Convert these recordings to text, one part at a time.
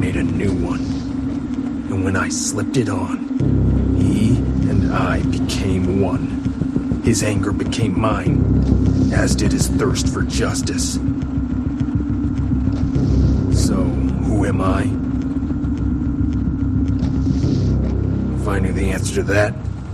made a new one. And when I slipped it on, he and I became one. His anger became mine, as did his thirst for justice. So, who am I? If I knew the answer to that,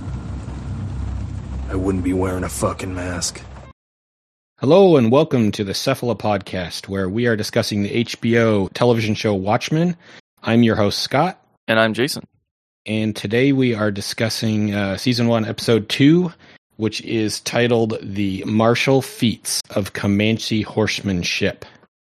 I wouldn't be wearing a fucking mask. Hello and welcome to the Cephala Podcast, where we are discussing the HBO television show Watchmen. I'm your host, Scott. And I'm Jason. And today we are discussing Season 1, Episode 2, which is titled The Martial Feats of Comanche Horsemanship.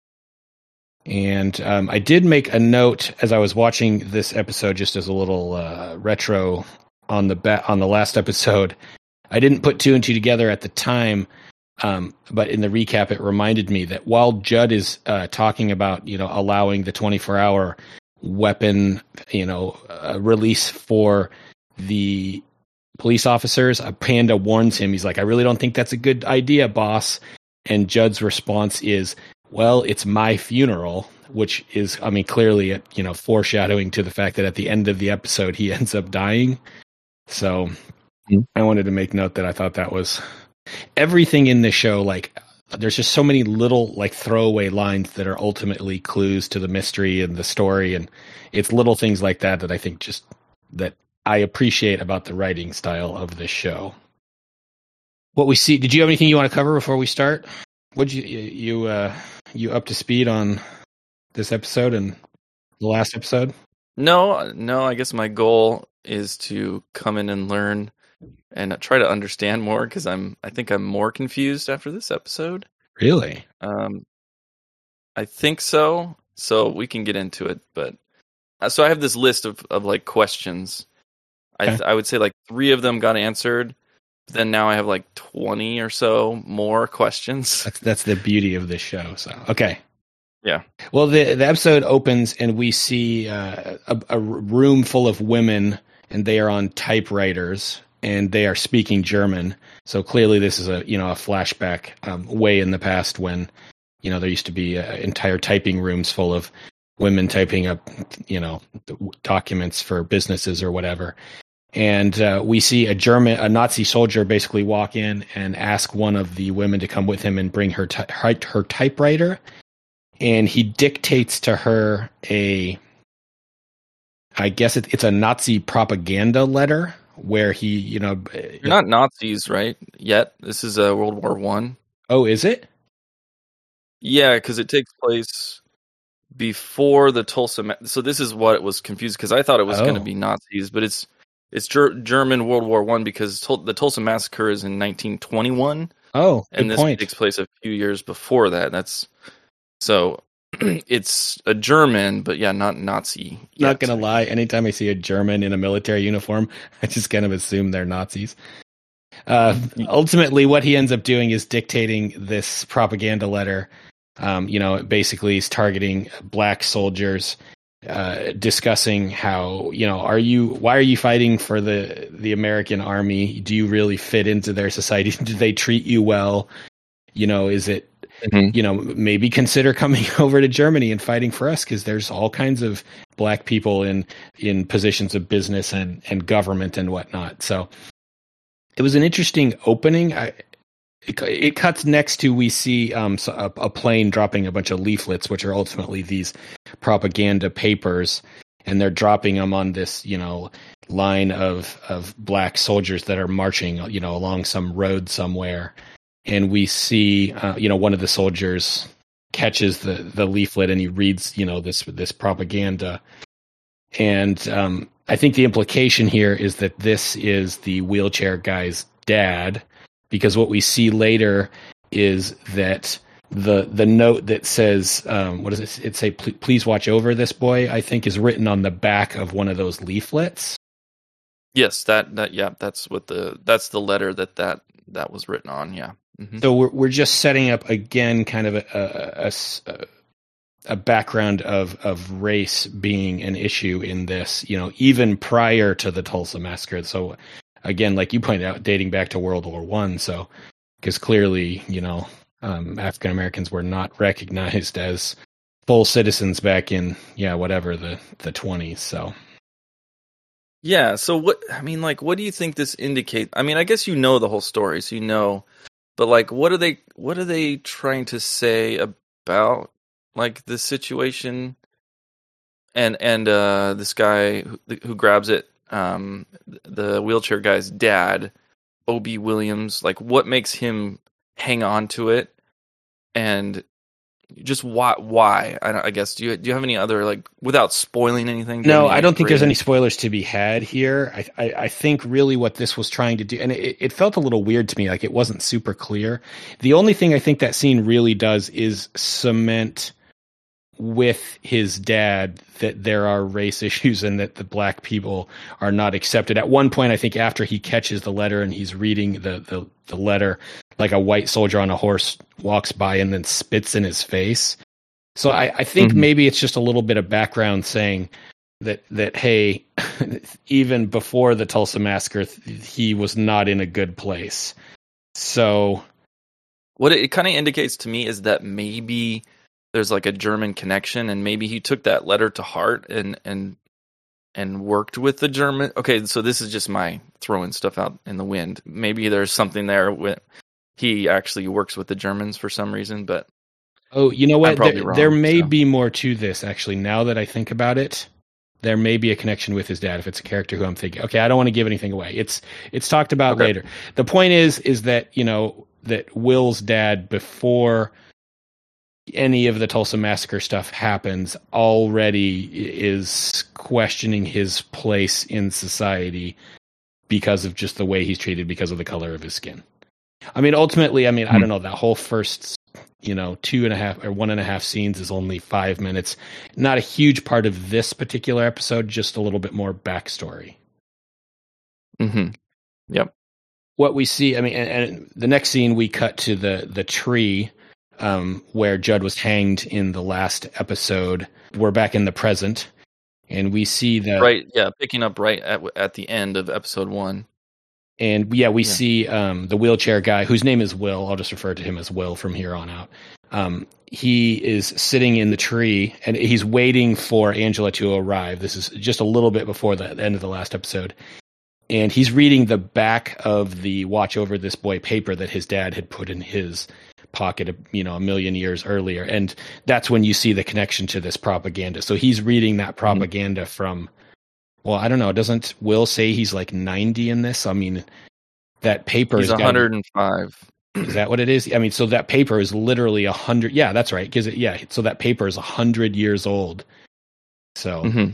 And I did make a note as I was watching this episode, just as a little retro on the last episode. I didn't put two and two together at the time, but in the recap, it reminded me that while Judd is talking about, allowing the 24-hour weapon, release for the police officers, Panda warns him. He's like, I really don't think that's a good idea, boss. And Judd's response is, well, it's my funeral, which is, clearly, foreshadowing to the fact that at the end of the episode, he ends up dying. So I wanted to make note that I thought that was everything in the show. Like, there's just so many little throwaway lines that are ultimately clues to the mystery and the story. And it's little things like that that I think just that I appreciate about the writing style of this show. What we see, did you have anything you want to cover before we start? Would you up to speed on this episode and the last episode? No, I guess my goal is to come in and learn and try to understand more, because I think I'm more confused after this episode. Really? I think so. So we can get into it, but so I have this list of questions. Okay. I would say 3 of them got answered. Then now I have 20 or so more questions. That's the beauty of this show. So okay. Yeah. Well, the episode opens and we see a room full of women, and they are on typewriters and they are speaking German. So clearly, this is a flashback way in the past when there used to be entire typing rooms full of women typing up documents for businesses or whatever. And we see a Nazi soldier basically walk in and ask one of the women to come with him and bring her her typewriter. And he dictates to her I guess it's a Nazi propaganda letter where he, You're not Nazis, right? Yet. This is World War I. Oh, is it? Yeah, because it takes place before the Tulsa. So this is what was confused, because I thought it was going to be Nazis, but it's German World War I, because the Tulsa Massacre is in 1921. Oh, and good this point. Takes place a few years before that. So it's a German, but yeah, not Nazi. Not going to lie, anytime I see a German in a military uniform, I just kind of assume they're Nazis. Ultimately, what he ends up doing is dictating this propaganda letter. Basically he's targeting black soldiers, discussing how, why are you fighting for the American army? Do you really fit into their society? Do they treat you well? Is it, maybe consider coming over to Germany and fighting for us, because there's all kinds of black people in positions of business and government and whatnot. So it was an interesting opening. It cuts next to, we see a plane dropping a bunch of leaflets, which are ultimately these propaganda papers, and they're dropping them on this, line of black soldiers that are marching, along some road somewhere. And we see, one of the soldiers catches the leaflet and he reads, this propaganda. And I think the implication here is that this is the wheelchair guy's dad, because what we see later is that the note that says, what does it say? Please watch over this boy, I think, is written on the back of one of those leaflets. Yes, that's the letter that was written on. Yeah. Mm-hmm. So we're just setting up again, kind of a background of race being an issue in this, even prior to the Tulsa Massacre. So again, like you pointed out, dating back to World War I. So, because clearly, African Americans were not recognized as full citizens back in whatever the 20s. So yeah. So what what do you think this indicates? I mean, I guess you know the whole story, so you know, but like, what are they trying to say about like the situation? And this guy who grabs it, the wheelchair guy's dad, Obie Williams, like what makes him hang on to it, and just why? I guess do you have any other, like, without spoiling anything? No, I don't think there's any spoilers to be had here. I think really what this was trying to do, and it felt a little weird to me, like it wasn't super clear. The only thing I think that scene really does is cement with his dad that there are race issues and that the black people are not accepted. At one point, I think after he catches the letter and he's reading the letter, like a white soldier on a horse walks by and then spits in his face. So I think maybe it's just a little bit of background saying that hey, even before the Tulsa Massacre, he was not in a good place. So what it kind of indicates to me is that maybe there's like a German connection, and maybe he took that letter to heart and worked with the German. Okay, so this is just my throwing stuff out in the wind. Maybe there's something there with he actually works with the Germans for some reason, but you know what? There may so. be more to this, actually. Now that I think about it, there may be a connection with his dad if it's a character who I'm thinking. Okay, I don't want to give anything away. It's talked about later. The point is that that Will's dad, before any of the Tulsa Massacre stuff happens, already is questioning his place in society because of just the way he's treated, because of the color of his skin. I mean, ultimately, I don't know, that whole first 2.5 or 1.5 scenes is only 5 minutes. Not a huge part of this particular episode, just a little bit more backstory. Yep. What we see, and the next scene we cut to the tree where Judd was hanged in the last episode. We're back in the present, and we see picking up right at the end of episode 1. And we see the wheelchair guy, whose name is Will. I'll just refer to him as Will from here on out. He is sitting in the tree, and he's waiting for Angela to arrive. This is just a little bit before the end of the last episode. And he's reading the back of the Watch Over This Boy paper that his dad had put in his pocket, a million years earlier. And that's when you see the connection to this propaganda. So he's reading that propaganda from... Well, I don't know. Doesn't Will say he's like 90 in this? I mean, that paper is 105. Is that what it is? I mean, so that paper is literally 100. Yeah, that's right. So that paper is 100 years old. So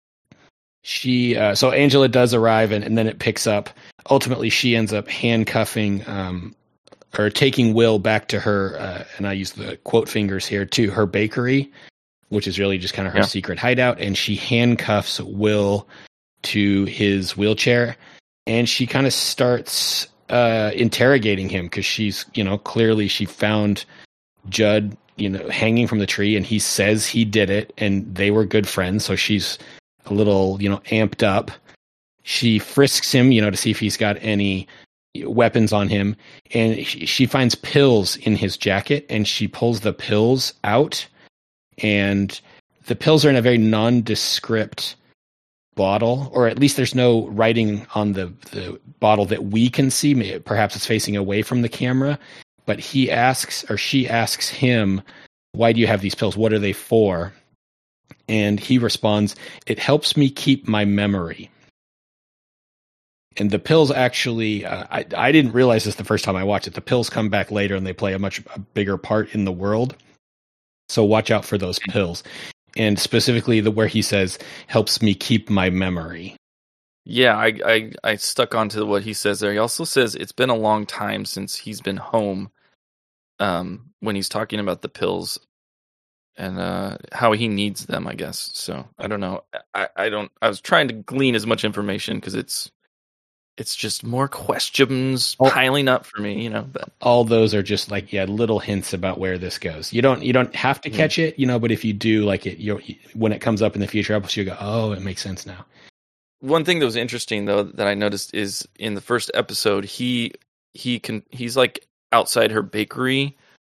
so Angela does arrive, and then it picks up. Ultimately, she ends up handcuffing or taking Will back to her, and I use the quote fingers here, to her bakery, which is really just kind of her secret hideout. And she handcuffs Will to his wheelchair, and she kind of starts interrogating him, because she's, clearly she found Judd, hanging from the tree, and he says he did it, and they were good friends. So she's a little, amped up. She frisks him, to see if he's got any weapons on him. And she finds pills in his jacket, and she pulls the pills out. And the pills are in a very nondescript bottle, or at least there's no writing on the bottle that we can see. Perhaps it's facing away from the camera. But she asks him, "Why do you have these pills? What are they for?" And he responds, "It helps me keep my memory." And the pills actually, I didn't realize this the first time I watched it. The pills come back later, and they play a much bigger part in the world. So watch out for those pills. And specifically where he says, "helps me keep my memory." Yeah, I stuck onto what he says there. He also says it's been a long time since he's been home, when he's talking about the pills and how he needs them, I guess. So I don't know. I was trying to glean as much information, because it's just more questions piling up for me, But all those are just like little hints about where this goes. You don't have to catch it, but if you do, like when it comes up in the future episodes, you go, "Oh, it makes sense now." One thing that was interesting, though, that I noticed is in the first episode, he's like outside her bakery,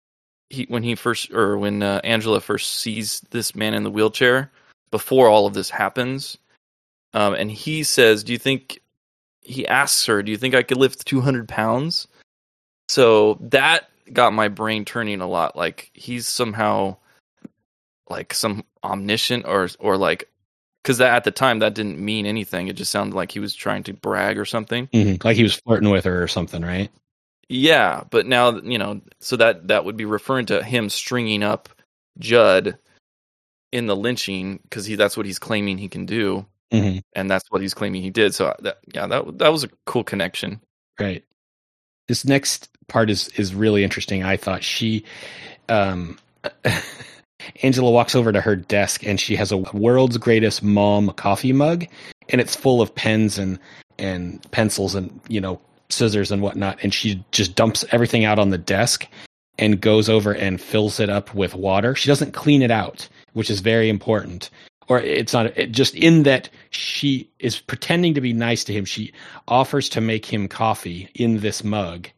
when Angela first sees this man in the wheelchair before all of this happens, and he says, he asks her, do you think I could lift 200 pounds? So that got my brain turning a lot. Like he's somehow like some omniscient or like, because at the time that didn't mean anything. It just sounded like he was trying to brag or something. Mm-hmm. Like he was flirting with her or something, right? Yeah, but now, so that would be referring to him stringing up Judd in the lynching, because that's what he's claiming he can do, and that's what he's claiming he did. So that was a cool connection. Right. This next part is really interesting. I thought Angela walks over to her desk and she has a world's greatest mom coffee mug, and it's full of pens and pencils and scissors and whatnot, and she just dumps everything out on the desk and goes over and fills it up with water. She doesn't clean it out, which is very important. Or it's not just in that she is pretending to be nice to him. She offers to make him coffee in this mug,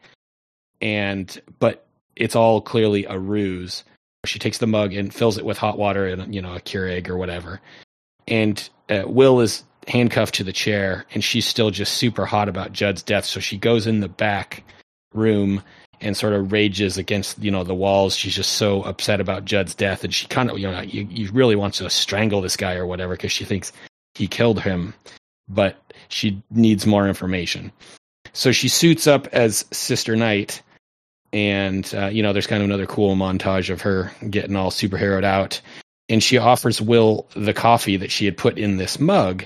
but it's all clearly a ruse. She takes the mug and fills it with hot water and a Keurig or whatever. And Will is handcuffed to the chair, and she's still just super hot about Judd's death. So she goes in the back room and sort of rages against the walls. She's just so upset about Judd's death, and she kind of you really wants to strangle this guy or whatever because she thinks he killed him, but she needs more information. So she suits up as Sister Night, and there's kind of another cool montage of her getting all superheroed out, and she offers Will the coffee that she had put in this mug,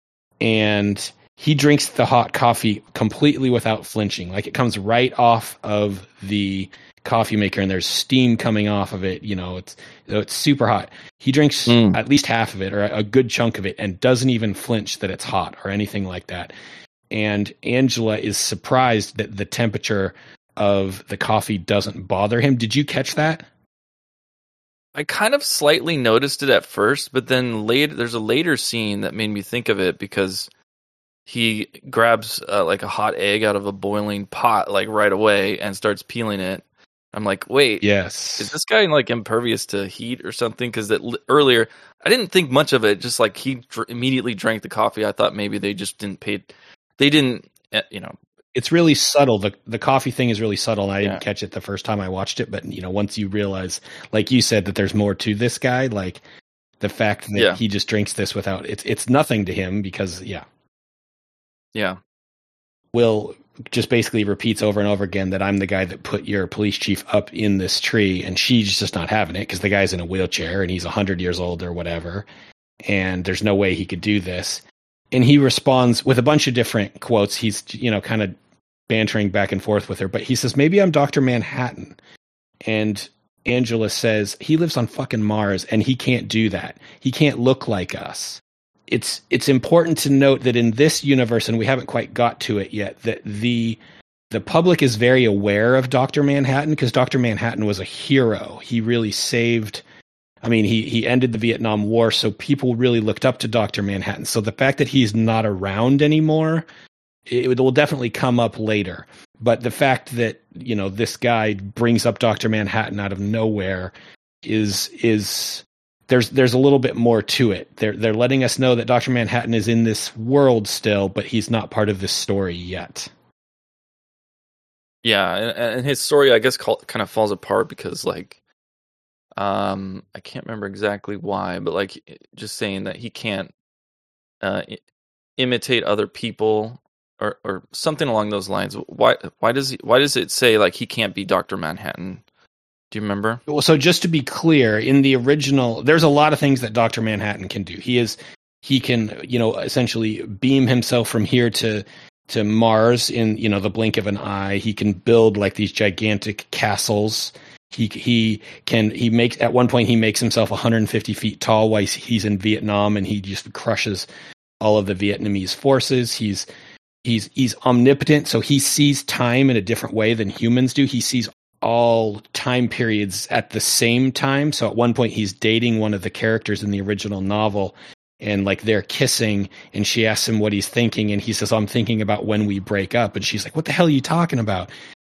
and he drinks the hot coffee completely without flinching. Like it comes right off of the coffee maker and there's steam coming off of it. It's super hot. He drinks at least half of it or a good chunk of it and doesn't even flinch that it's hot or anything like that. And Angela is surprised that the temperature of the coffee doesn't bother him. Did you catch that? I kind of slightly noticed it at first, but then there's a later scene that made me think of it because he grabs like a hot egg out of a boiling pot like right away and starts peeling it. I'm like, wait, yes, is this guy like impervious to heat or something? Because earlier I didn't think much of it. Just like he immediately drank the coffee. I thought maybe they just didn't pay. They didn't, It's really subtle. The coffee thing is really subtle, and I didn't catch it the first time I watched it. But once you realize, like you said, that there's more to this guy, like the fact that he just drinks this without it's nothing to him because Will just basically repeats over and over again that I'm the guy that put your police chief up in this tree, and she's just not having it because the guy's in a wheelchair and he's 100 years old or whatever, and there's no way he could do this. And he responds with a bunch of different quotes. He's, kind of bantering back and forth with her. But he says, maybe I'm Dr. Manhattan. And Angela says, he lives on fucking Mars and he can't do that. He can't look like us. It's important to note that in this universe, and we haven't quite got to it yet, that the public is very aware of Dr. Manhattan because Dr. Manhattan was a hero. He really saved... he ended the Vietnam War, so people really looked up to Dr. Manhattan. So the fact that he's not around anymore, it will definitely come up later. But the fact that, this guy brings up Dr. Manhattan out of nowhere is there's a little bit more to it. They're letting us know that Dr. Manhattan is in this world still, but he's not part of this story yet. Yeah, and his story, I guess, kind of falls apart because, like, I can't remember exactly why, but like just saying that he can't imitate other people or something along those lines. Why does it say like he can't be Dr. Manhattan? Do you remember? Well, so just to be clear, in the original, there's a lot of things that Dr. Manhattan can do. He can, essentially beam himself from here to Mars in, the blink of an eye. He can build like these gigantic castles. At one point he makes himself 150 feet tall while he's in Vietnam, and he just crushes all of the Vietnamese forces. He's omnipotent, so he sees time in a different way than humans do. He sees all time periods at the same time. So at one point he's dating one of the characters in the original novel, and like they're kissing, and she asks him what he's thinking, and he says, I'm thinking about when we break up. And she's like, what the hell are you talking about?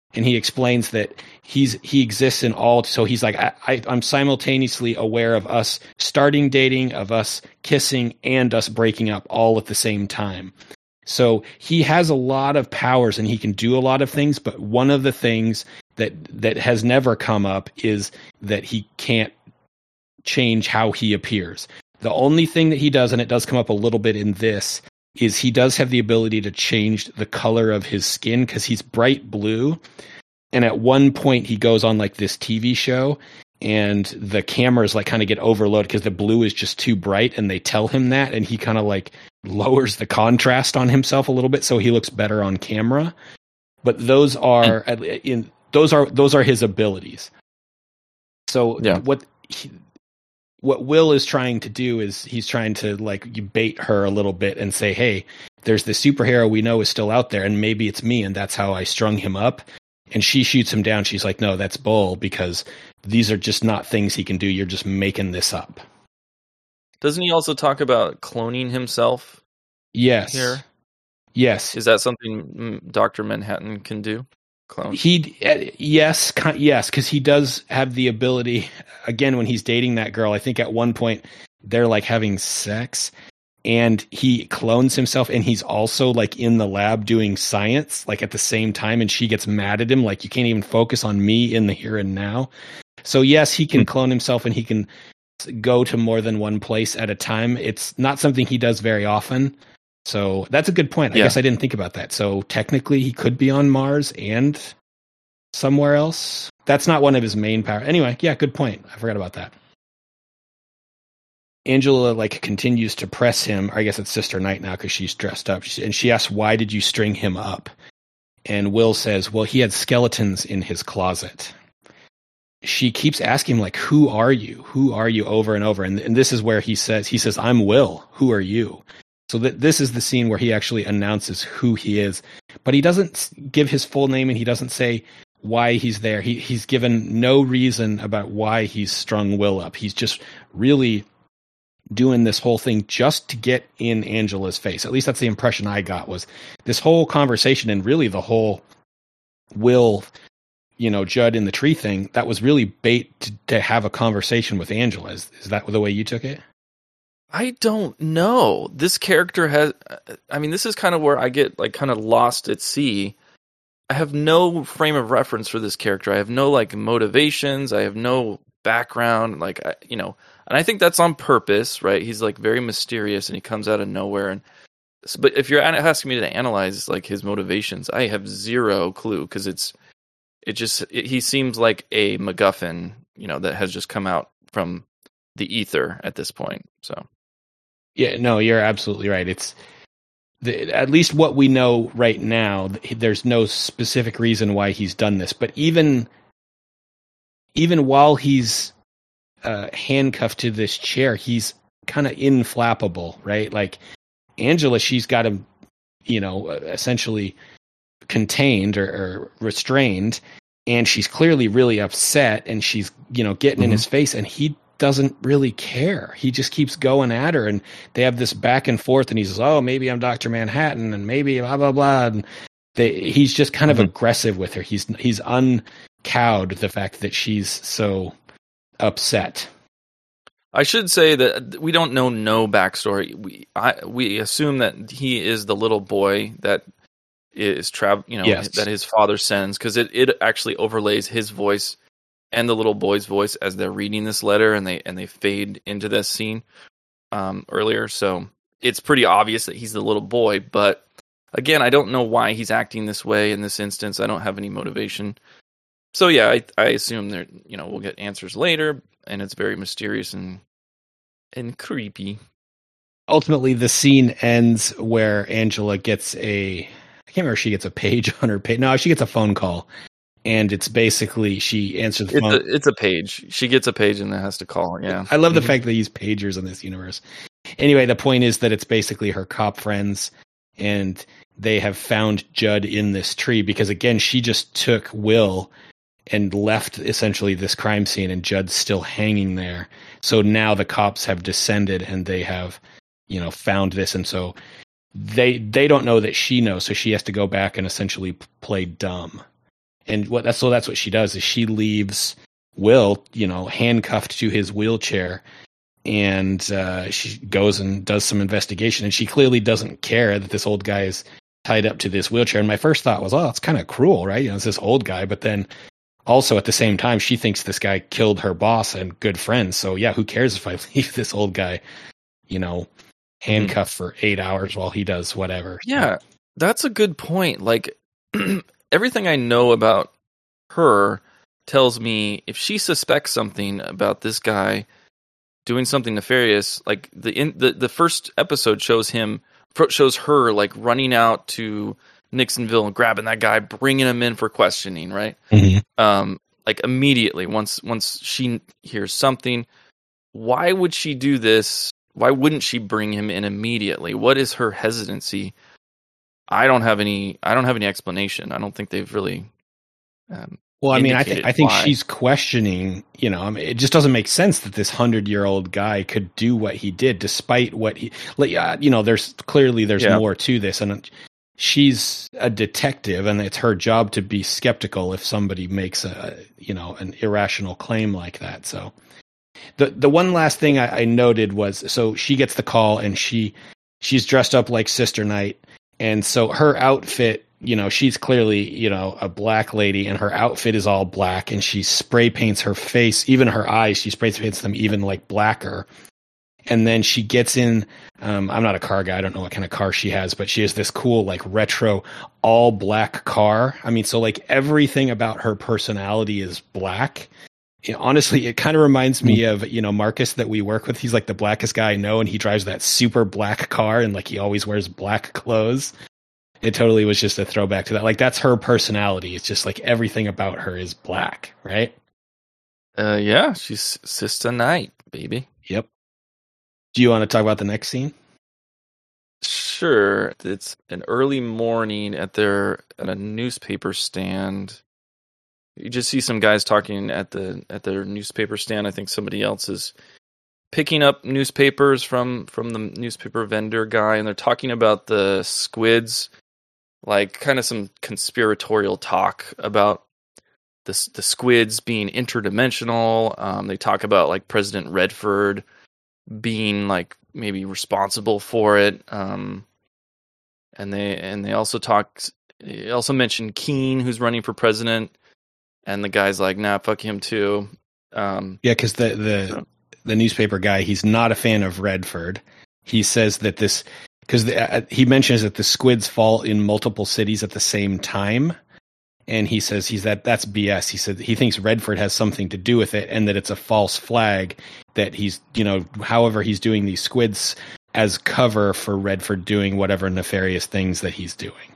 And he explains that he exists in all. So he's like, I'm simultaneously aware of us starting dating, of us kissing, and us breaking up all at the same time. So he has a lot of powers and he can do a lot of things. But one of the things that has never come up is that he can't change how he appears. The only thing that he does, and it does come up a little bit in this, is he does have the ability to change the color of his skin because he's bright blue. And at one point he goes on like this TV show and the cameras like kind of get overloaded because the blue is just too bright, and they tell him that, and he kind of like lowers the contrast on himself a little bit so he looks better on camera. But those are his abilities. So yeah. What Will is trying to do is he's trying to like bait her a little bit and say, hey, there's this superhero we know is still out there, and maybe it's me, and that's how I strung him up. And she shoots him down. She's like, no, that's bull, because these are just not things he can do. You're just making this up. Doesn't he also talk about cloning himself? Yes. Here? Yes. Is that something Dr. Manhattan can do? Clone? Yes, because he does have the ability. Again, when he's dating that girl, I think at one point they're like having sex, and he clones himself, and he's also like in the lab doing science, like at the same time, and she gets mad at him, like, you can't even focus on me in the here and now. So yes, he can clone himself, and he can go to more than one place at a time. It's not something he does very often. So that's a good point. I guess I didn't think about that. So technically he could be on Mars and somewhere else. That's not one of his main powers. Anyway, yeah, good point. I forgot about that. Angela like continues to press him. Or I guess it's Sister Night now because she's dressed up. And she asks, why did you string him up? And Will says, well, he had skeletons in his closet. She keeps asking him, like, who are you? Who are you, over and over? And this is where he says, I'm Will. Who are you? So this is the scene where he actually announces who he is, but he doesn't give his full name, and he doesn't say why he's there. He's given no reason about why he's strung Will up. He's just really doing this whole thing just to get in Angela's face. At least that's the impression I got, was this whole conversation, and really the whole Will, Judd in the tree thing, that was really bait to have a conversation with Angela. Is that the way you took it? I don't know. This character this is kind of where I get like kind of lost at sea. I have no frame of reference for this character. I have no like motivations. I have no background, and I think that's on purpose, right? He's like very mysterious and he comes out of nowhere. But if you're asking me to analyze like his motivations, I have zero clue, because he seems like a MacGuffin, that has just come out from the ether at this point. So. Yeah, no, you're absolutely right. It's at least what we know right now. There's no specific reason why he's done this, but even while he's handcuffed to this chair, he's kind of inflappable, right? Like Angela, she's got him, essentially contained or restrained, and she's clearly really upset, and she's getting in his face, and he doesn't really care. He just keeps going at her, and they have this back and forth, and he says, oh, maybe I'm Dr. Manhattan, and maybe blah, blah, blah. And he's just kind of aggressive with her. He's uncowed the fact that she's so upset. I should say that we don't know no backstory. We assume that he is the little boy that is that his father sends, because it actually overlays his voice and the little boy's voice as they're reading this letter, and they fade into this scene earlier. So it's pretty obvious that he's the little boy. But again, I don't know why he's acting this way in this instance. I don't have any motivation. So yeah, I assume that we'll get answers later, and it's very mysterious and creepy. Ultimately, the scene ends where Angela gets I can't remember if she gets a page on her page. No, she gets a phone call. And it's basically, she answers the phone. It's a page. She gets a page and then has to call. Yeah. I love the fact that they use pagers in this universe. Anyway, the point is that it's basically her cop friends, and they have found Judd in this tree because, again, she just took Will and left essentially this crime scene, and Judd's still hanging there. So now the cops have descended, and they have, found this. And so they don't know that she knows. So she has to go back and essentially play dumb. And that's what she does is she leaves Will, handcuffed to his wheelchair, and she goes and does some investigation, and she clearly doesn't care that this old guy is tied up to this wheelchair. And my first thought was, oh, it's kind of cruel, right? It's this old guy. But then also at the same time, she thinks this guy killed her boss and good friends. So yeah, who cares if I leave this old guy, handcuffed for 8 hours while he does whatever. Yeah, that's a good point. Like everything I know about her tells me if she suspects something about this guy doing something nefarious, like the first episode shows her like running out to Nixonville and grabbing that guy, bringing him in for questioning, right? Mm-hmm. Like immediately once she hears something. Why would she do this? Why wouldn't she bring him in immediately? What is her hesitancy? I don't have any explanation. I don't think they've really. Well, I mean, I think she's questioning. It just doesn't make sense that this 100-year-old guy could do what he did, despite what he. There's more to this, and she's a detective, and it's her job to be skeptical if somebody makes an irrational claim like that. So, the one last thing I noted was, so she gets the call, and she's dressed up like Sister Night, and so her outfit. She's clearly, a black lady, and her outfit is all black, and she spray paints her face, even her eyes, she spray paints them even like blacker. And then she gets in, I'm not a car guy, I don't know what kind of car she has, but she has this cool, like retro, all black car. I mean, so like everything about her personality is black. Honestly, it kind of reminds me of, Marcus that we work with. He's like the blackest guy I know, and he drives that super black car, and like he always wears black clothes. It totally was just a throwback to that. Like, that's her personality. It's just like everything about her is black, right? Yeah, she's Sister Night, baby. Yep. Do you want to talk about the next scene? Sure. It's an early morning at a newspaper stand. You just see some guys talking at their newspaper stand. I think somebody else is picking up newspapers from the newspaper vendor guy, and they're talking about the squids. Like kind of some conspiratorial talk about the squids being interdimensional. They talk about like President Redford being like maybe responsible for it. And they also mention Keene, who's running for president, and the guy's like, nah, fuck him too. Yeah, because the newspaper guy, he's not a fan of Redford. He says that because he mentions that the squids fall in multiple cities at the same time, and he says that's BS. He said he thinks Redford has something to do with it, and that it's a false flag, that he's however he's doing these squids as cover for Redford doing whatever nefarious things that he's doing.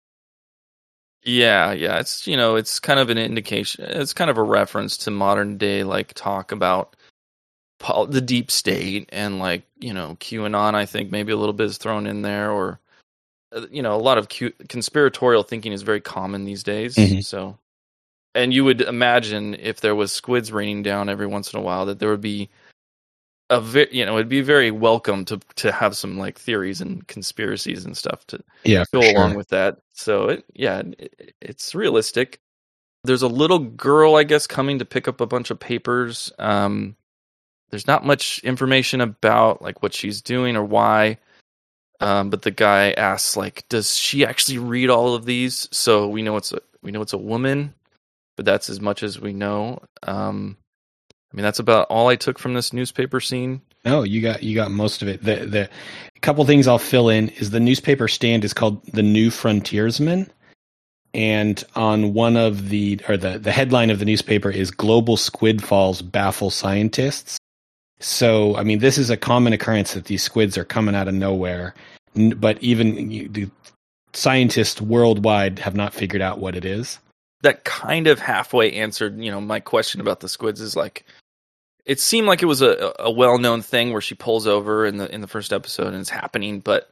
Yeah, it's it's kind of an indication. It's kind of a reference to modern day like talk about the deep state and like QAnon. I think maybe a little bit is thrown in there, or a lot of conspiratorial thinking is very common these days. Mm-hmm. So, and you would imagine if there was squids raining down every once in a while, that there would be it'd be very welcome to have some like theories and conspiracies and stuff to go along with that. So it's realistic. There's a little girl, I guess, coming to pick up a bunch of papers. There's not much information about like what she's doing or why, but the guy asks like, "Does she actually read all of these?" So we know it's a woman, but that's as much as we know. I mean, that's about all I took from this newspaper scene. No, you got most of it. The couple things I'll fill in is the newspaper stand is called The New Frontiersman, and on one of the headline of the newspaper is "Global Squid Falls Baffle Scientists." So, I mean, this is a common occurrence that these squids are coming out of nowhere, but even the scientists worldwide have not figured out what it is. That kind of halfway answered, my question about the squids is like, it seemed like it was a well-known thing where she pulls over in the first episode and it's happening, but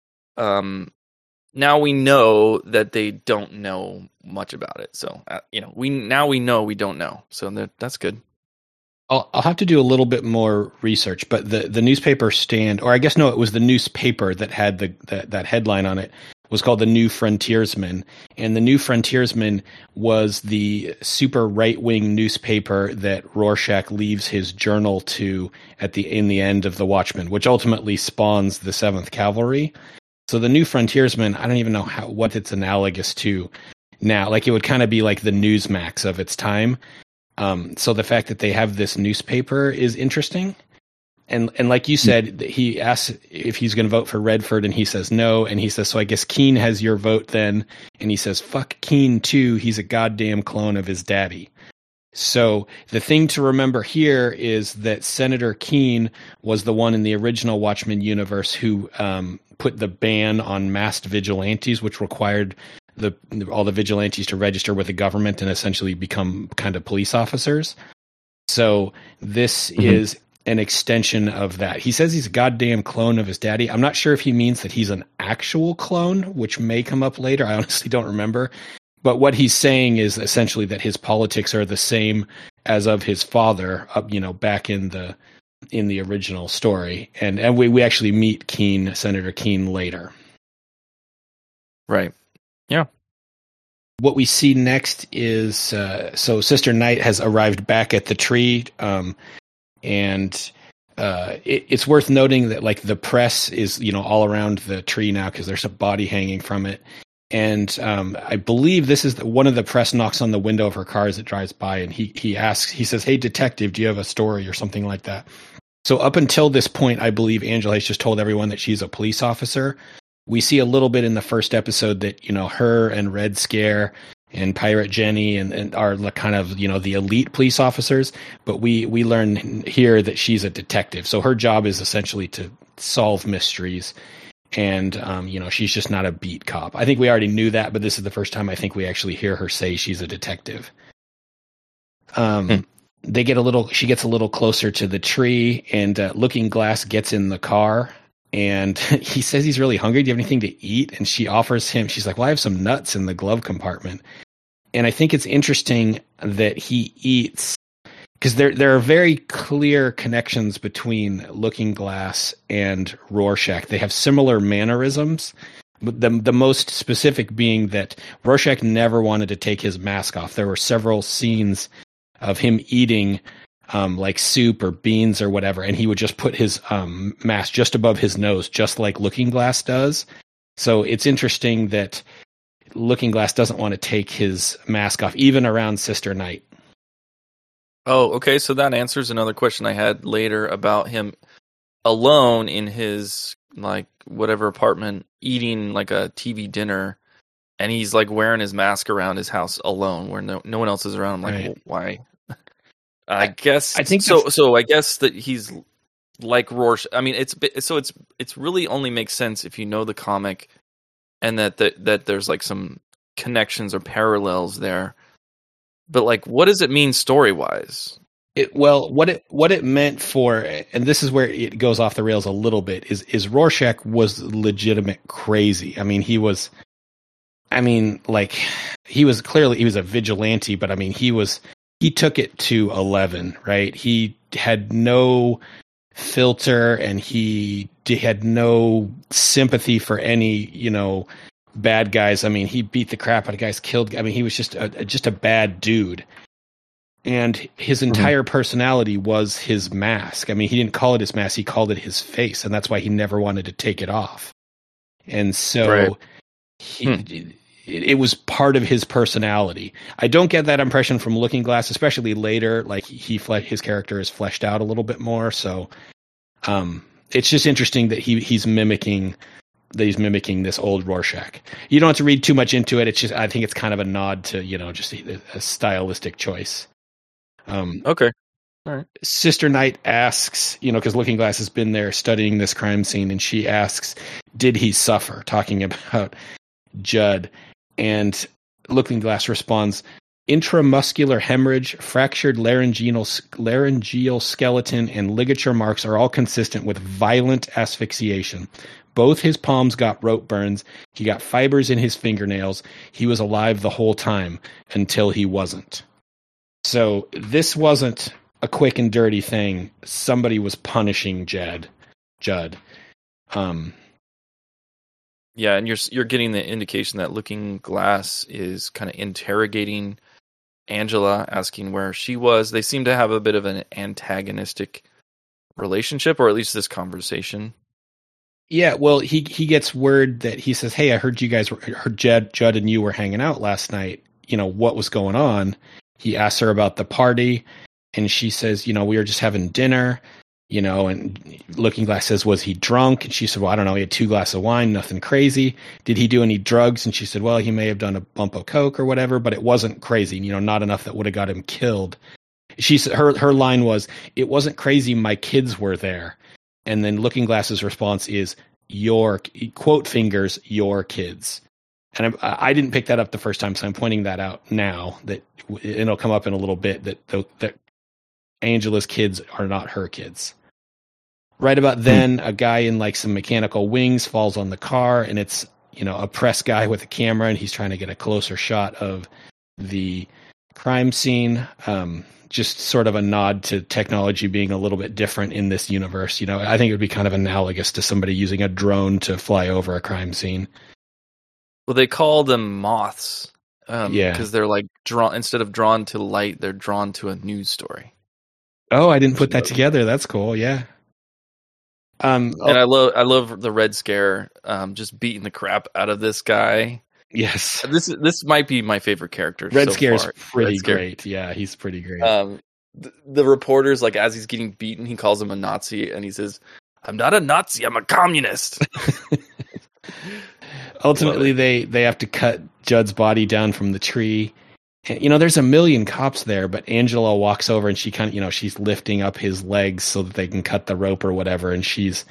now we know that they don't know much about it. So, we know we don't know. So that's good. I'll have to do a little bit more research, but the newspaper stand, or I guess no, it was the newspaper that had that headline on it, was called the New Frontiersman. And the New Frontiersman was the super right-wing newspaper that Rorschach leaves his journal to in the end of The Watchmen, which ultimately spawns the 7th Cavalry. So the New Frontiersman, I don't even know what it's analogous to now. Like, it would kind of be like the Newsmax of its time. So the fact that they have this newspaper is interesting. And like you said, he asks if he's going to vote for Redford, and he says no. And he says, so I guess Keene has your vote then. And he says, fuck Keene too. He's a goddamn clone of his daddy. So the thing to remember here is that Senator Keene was the one in the original Watchmen universe who put the ban on masked vigilantes, which required all the vigilantes to register with the government and essentially become kind of police officers. So this is an extension of that. He says he's a goddamn clone of his daddy. I'm not sure if he means that he's an actual clone, which may come up later. I honestly don't remember. But what he's saying is essentially that his politics are the same as of his father, back in the original story. And we actually meet Senator Keene later. Right. Yeah. What we see next is so Sister Night has arrived back at the tree, and it's worth noting that like the press is all around the tree now because there's a body hanging from it, and I believe this is one of the press knocks on the window of her car as it drives by, and he says, "Hey detective, do you have a story?" or something like that. So up until this point, I believe Angela has just told everyone that she's a police officer. We see a little bit in the first episode that, her and Red Scare and Pirate Jenny and are kind of, the elite police officers. But we learn here that she's a detective. So her job is essentially to solve mysteries. And, she's just not a beat cop. I think we already knew that, but this is the first time I think we actually hear her say she's a detective. She gets a little closer to the tree, and Looking Glass gets in the car. And he says he's really hungry. Do you have anything to eat? And she offers him, she's like, well, I have some nuts in the glove compartment. And I think it's interesting that he eats, because there are very clear connections between Looking Glass and Rorschach. They have similar mannerisms, but the most specific being that Rorschach never wanted to take his mask off. There were several scenes of him eating like soup or beans or whatever, and he would just put his mask just above his nose, just like Looking Glass does. So it's interesting that Looking Glass doesn't want to take his mask off, even around Sister Night. Oh, okay, so that answers another question I had later about him alone in his, like, whatever apartment, eating, like, a TV dinner, and he's, like, wearing his mask around his house alone, where no one else is around. I'm like, right. well, why? I guess I think so. So I guess that he's like Rorschach. I mean, it's really only makes sense if you know the comic, and that there's like some connections or parallels there. But like, what does it mean story wise? What it meant for, and this is where it goes off the rails a little bit, is Rorschach was legitimate crazy. I mean, he was a vigilante, but I mean, he took it to 11, right? He had no filter, and he had no sympathy for any, bad guys. I mean, he beat the crap out of guys, killed. I mean, he was just a bad dude. And his entire personality was his mask. I mean, he didn't call it his mask, he called it his face, and that's why he never wanted to take it off. And so it was part of his personality. I don't get that impression from Looking Glass, especially later. Like his character is fleshed out a little bit more. So it's just interesting that he's mimicking this old Rorschach. You don't have to read too much into it. It's just, I think it's kind of a nod to, just a stylistic choice. Okay. All right. Sister Night asks, because Looking Glass has been there studying this crime scene, and she asks, did he suffer? Talking about Judd. And Looking Glass responds, intramuscular hemorrhage, fractured laryngeal skeleton, and ligature marks are all consistent with violent asphyxiation. Both his palms got rope burns. He got fibers in his fingernails. He was alive the whole time until he wasn't. So this wasn't a quick and dirty thing. Somebody was punishing Judd. Yeah, and you're getting the indication that Looking Glass is kind of interrogating Angela, asking where she was. They seem to have a bit of an antagonistic relationship, or at least this conversation. Yeah, well, he gets word that he says, "Hey, I heard you guys heard Judd and you were hanging out last night. You know, what was going on?" He asks her about the party, and she says, "You know, we were just having dinner." You know, and Looking Glass says, "Was he drunk?" And she said, "Well, I don't know. He had 2 glasses of wine, nothing crazy." "Did he do any drugs?" And she said, "Well, he may have done a bump of coke or whatever, but it wasn't crazy. You know, not enough that would have got him killed." She said her line was, "It wasn't crazy. My kids were there." And then Looking Glass's response is, "Your," quote fingers, "your kids." And I didn't pick that up the first time, so I'm pointing that out now. That it'll come up in a little bit that Angela's kids are not her kids. Right about then, a guy in like some mechanical wings falls on the car, and it's, you know, a press guy with a camera, and he's trying to get a closer shot of the crime scene. Just sort of a nod to technology being a little bit different in this universe. You know, I think it would be kind of analogous to somebody using a drone to fly over a crime scene. Well, they call them moths. Because they're like instead of drawn to light, they're drawn to a news story. Oh, I didn't put that together. That's cool. Yeah. And I love the Red Scare, just beating the crap out of this guy. Yes, this might be my favorite character. Red Scare is pretty great. Yeah, he's pretty great. The reporter's like, as he's getting beaten, he calls him a Nazi, and he says, "I'm not a Nazi. I'm a communist." Ultimately, they have to cut Judd's body down from the tree. And, you know, there's a million cops there, but Angela walks over and she kind of, you know, she's lifting up his legs so that they can cut the rope or whatever. And she's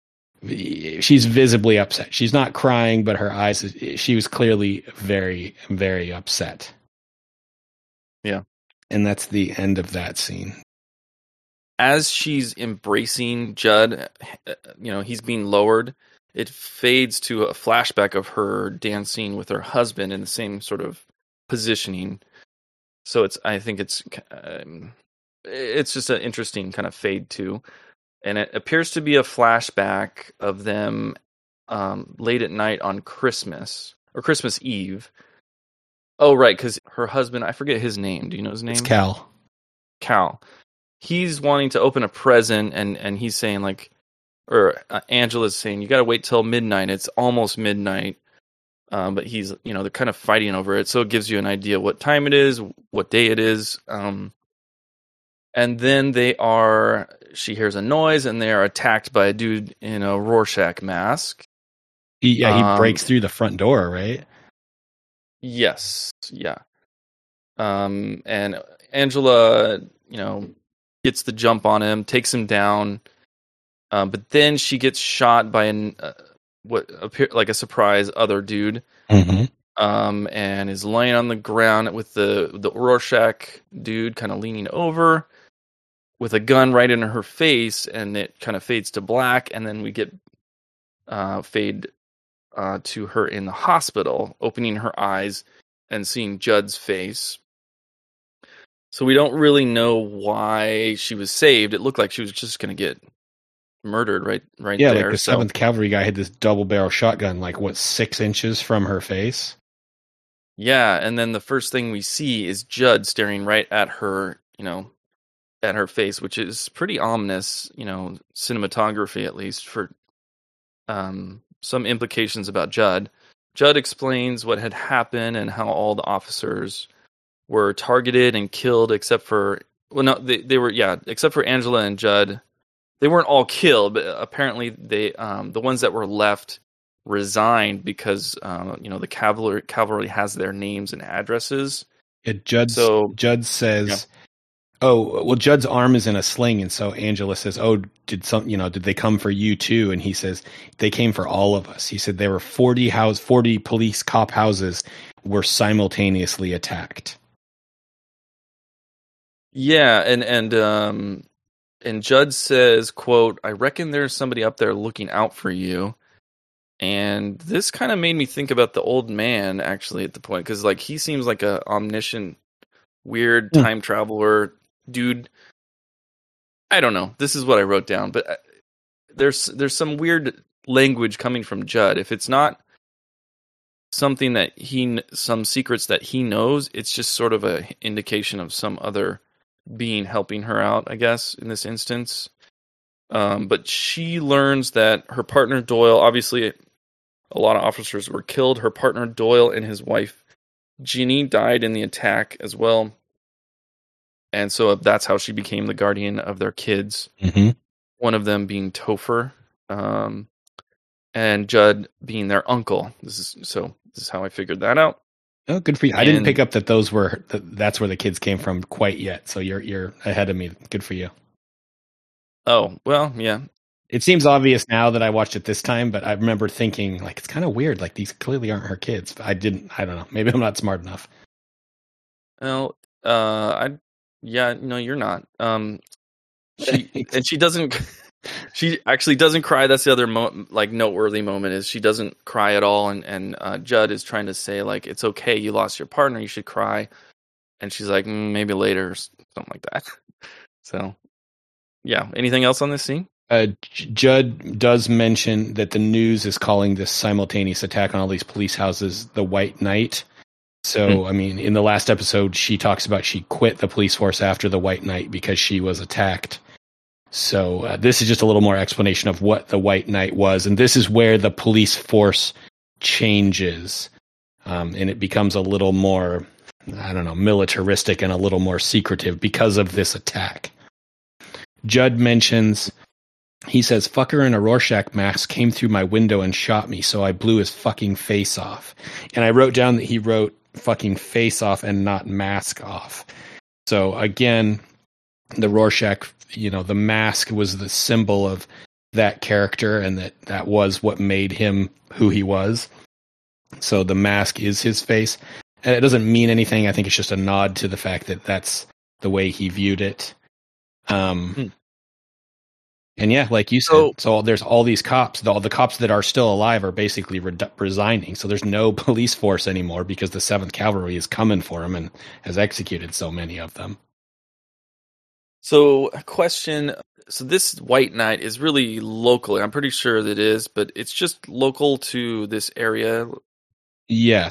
visibly upset. She's not crying, but her eyes, she was clearly very, very upset. Yeah. And that's the end of that scene. As she's embracing Judd, you know, he's being lowered. It fades to a flashback of her dancing with her husband in the same sort of positioning. So I think it's just an interesting kind of fade too. And it appears to be a flashback of them late at night on Christmas or Christmas Eve. Oh, right, because her husband, I forget his name. Do you know his name? It's Cal. Cal. He's wanting to open a present, and he's saying like, or Angela's saying, "You got to wait till midnight. It's almost midnight." But he's, you know, they're kind of fighting over it, so it gives you an idea what time it is, what day it is. And then she hears a noise, and they are attacked by a dude in a Rorschach mask. He breaks through the front door, right? Yes, yeah. And Angela, you know, gets the jump on him, takes him down, but then she gets shot by what appear like a surprise other dude, and is laying on the ground with the Rorschach dude kind of leaning over with a gun right in her face, and it kind of fades to black, and then we get fade to her in the hospital, opening her eyes and seeing Judd's face. So we don't really know why she was saved. It looked like she was just going to get murdered right yeah, there. Like the 7th Cavalry guy had this double barrel shotgun, like 6 inches from her face. Yeah, and then the first thing we see is Judd staring right at her, you know, at her face, which is pretty ominous, you know, cinematography at least, for some implications about Judd. Judd explains what had happened and how all the officers were targeted and killed except for, well, no, they were, yeah, except for Angela and Judd. They weren't all killed, but apparently they, the ones that were left resigned because, you know, the cavalry has their names and addresses. Judd says, yeah. Oh, well, Judd's arm is in a sling, and so Angela says, "Oh, did they come for you too?" And he says, "They came for all of us." He said there were 40 police cop houses were simultaneously attacked. Yeah, and Judd says, quote, "I reckon there's somebody up there looking out for you." And this kind of made me think about the old man, actually, at the point, because like he seems like a omniscient, weird time traveler dude. I don't know. This is what I wrote down, but there's some weird language coming from Judd. If it's not something that some secrets that he knows. It's just sort of a indication of some other being helping her out, I guess, in this instance. But she learns that her partner Doyle, obviously a lot of officers were killed. Her partner Doyle and his wife Ginny died in the attack as well. And so that's how she became the guardian of their kids. Mm-hmm. One of them being Topher, and Judd being their uncle. This is how I figured that out. Oh, good for you. I didn't pick up that that's where the kids came from quite yet. So you're ahead of me. Good for you. Oh, well, yeah. It seems obvious now that I watched it this time, but I remember thinking, like, it's kind of weird. Like, these clearly aren't her kids. But I don't know. Maybe I'm not smart enough. Well, no, you're not. She doesn't. She actually doesn't cry. That's the other noteworthy moment is she doesn't cry at all, and Judd is trying to say like it's okay, you lost your partner, you should cry, and she's like maybe later, or something like that. So, yeah. Anything else on this scene? Judd does mention that the news is calling this simultaneous attack on all these police houses the White Night. So, I mean, in the last episode, she talks about she quit the police force after the White Night because she was attacked. So this is just a little more explanation of what the White Night was. And this is where the police force changes. And it becomes a little more, militaristic and a little more secretive because of this attack. Judd mentions, he says, fucker in a Rorschach mask came through my window and shot me, so I blew his fucking face off. And I wrote down that he wrote fucking face off and not mask off. So again, the Rorschach, the mask was the symbol of that character, and that was what made him who he was. So the mask is his face. And it doesn't mean anything. I think it's just a nod to the fact that that's the way he viewed it. And yeah, like you said, so there's all these cops. All the cops that are still alive are basically resigning. So there's no police force anymore because the 7th Cavalry is coming for them and has executed so many of them. So, a question. So this White Night is really local. I'm pretty sure that it is, but it's just local to this area. Yes.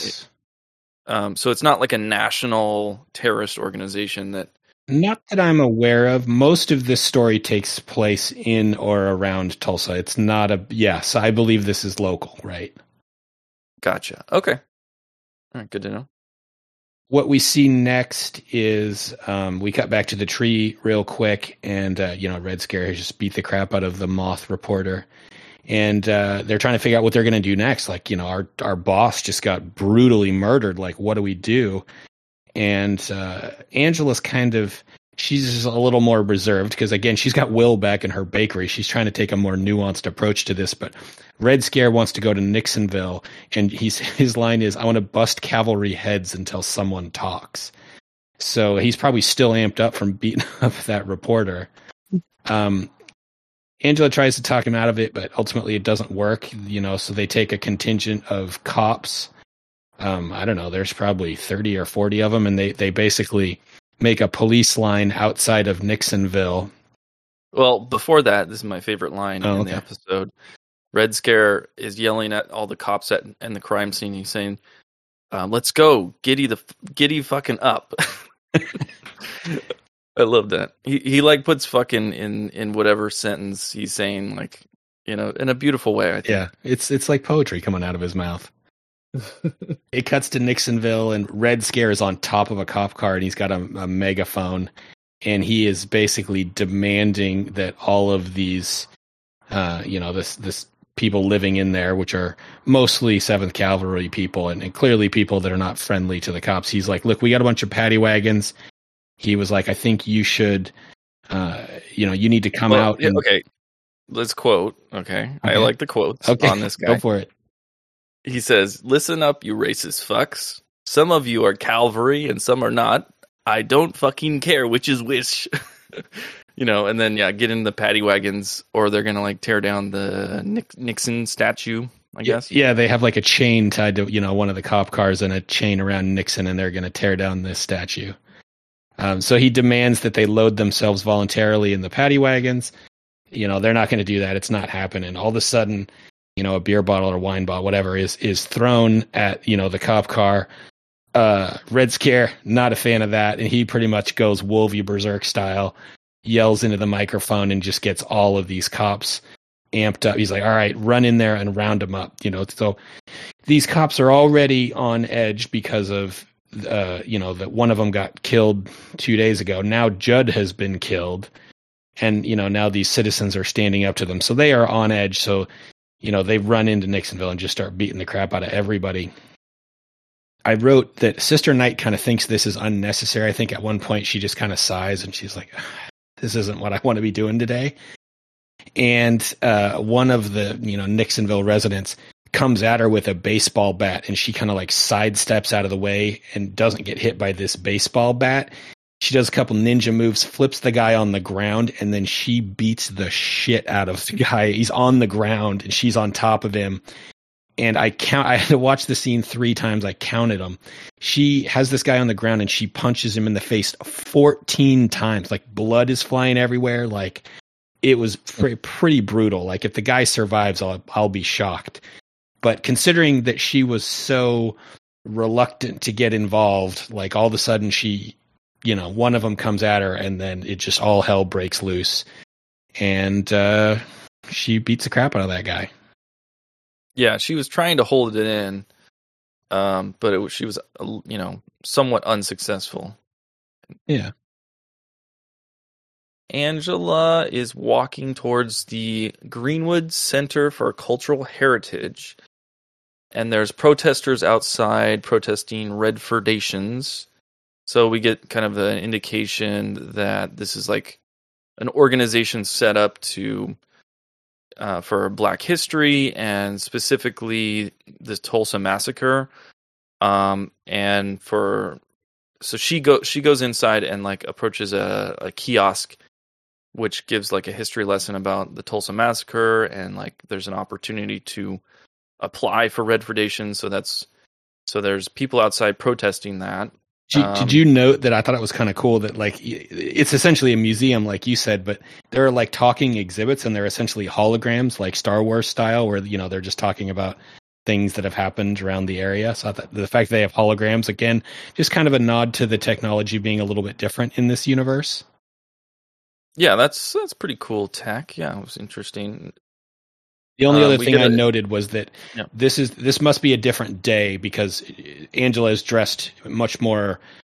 So it's not like a national terrorist organization that... Not that I'm aware of. Most of this story takes place in or around Tulsa. It's not yes, I believe this is local, right? Gotcha. Okay. All right, good to know. What we see next is we cut back to the tree real quick, and Red Scare has just beat the crap out of the Moth reporter, and they're trying to figure out what they're going to do next. Like, our boss just got brutally murdered. Like, what do we do? And Angela's she's just a little more reserved because, again, she's got Will back in her bakery. She's trying to take a more nuanced approach to this, but Red Scare wants to go to Nixonville, and his line is, I want to bust cavalry heads until someone talks. So he's probably still amped up from beating up that reporter. Angela tries to talk him out of it, but ultimately it doesn't work, so they take a contingent of cops. I don't know, there's probably 30 or 40 of them, and they basically make a police line outside of Nixonville. Well, before that, this is my favorite line in the episode. Red Scare is yelling at all the cops in the crime scene. He's saying, let's go, giddy fucking up. I love that. He like puts fucking in whatever sentence he's saying, like, in a beautiful way, I think. Yeah, it's like poetry coming out of his mouth. It cuts to Nixonville, and Red Scare is on top of a cop car, and he's got a megaphone, and he is basically demanding that all of these, this people living in there, which are mostly 7th Cavalry people, and clearly people that are not friendly to the cops. He's like, look, we got a bunch of paddy wagons. He was like, I think you should, you need to come out. And... Okay, let's quote. Okay, I like the quotes on this guy. Go for it. He says, listen up, you racist fucks. Some of you are cavalry and some are not. I don't fucking care which is which. And then, get in the paddy wagons, or they're going to, tear down the Nixon statue, I guess. Yeah, they have, a chain tied to, one of the cop cars and a chain around Nixon, and they're going to tear down this statue. So he demands that they load themselves voluntarily in the paddy wagons. They're not going to do that. It's not happening. All of a sudden, a beer bottle or wine bottle, whatever, is thrown at, the cop car. Red Scare, not a fan of that. And he pretty much goes Wolvie Berserk style, yells into the microphone and just gets all of these cops amped up. He's like, all right, run in there and round them up. So these cops are already on edge because of, that one of them got killed 2 days ago. Now Judd has been killed. And, now these citizens are standing up to them. So they are on edge. So, they run into Nixonville and just start beating the crap out of everybody. I wrote that Sister Night kind of thinks this is unnecessary. I think at one point she just kind of sighs and she's like, this isn't what I want to be doing today. And one of the, Nixonville residents comes at her with a baseball bat, and she kind of like sidesteps out of the way and doesn't get hit by this baseball bat. She does a couple ninja moves, flips the guy on the ground, and then she beats the shit out of the guy. He's on the ground and she's on top of him. And I had to watch the scene 3 times. I counted them. She has this guy on the ground and she punches him in the face 14 times. Like blood is flying everywhere. Like it was pretty brutal. Like if the guy survives, I'll be shocked. But considering that she was so reluctant to get involved, like all of a sudden she, one of them comes at her and then it just all hell breaks loose. And she beats the crap out of that guy. Yeah, she was trying to hold it in, but she was, somewhat unsuccessful. Yeah. Angela is walking towards the Greenwood Center for Cultural Heritage, and there's protesters outside protesting Redfordations. So we get kind of an indication that this is like an organization set up to for Black history and specifically the Tulsa massacre. So she goes inside and like approaches a kiosk, which gives like a history lesson about the Tulsa massacre, and like there's an opportunity to apply for Redfordation. So there's people outside protesting that. Did you note that I thought it was kind of cool that like it's essentially a museum, like you said, but there are like talking exhibits and they're essentially holograms, like Star Wars style, where they're just talking about things that have happened around the area. So I thought the fact that they have holograms, again, just kind of a nod to the technology being a little bit different in this universe. Yeah, that's pretty cool tech. Yeah, it was interesting. The only other thing I noted was that this must be a different day because Angela is dressed much more,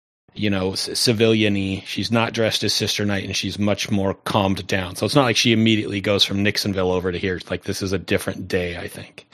civilian-y. She's not dressed as Sister Night, and she's much more calmed down. So it's not like she immediately goes from Nixonville over to here. Like this is a different day, I think.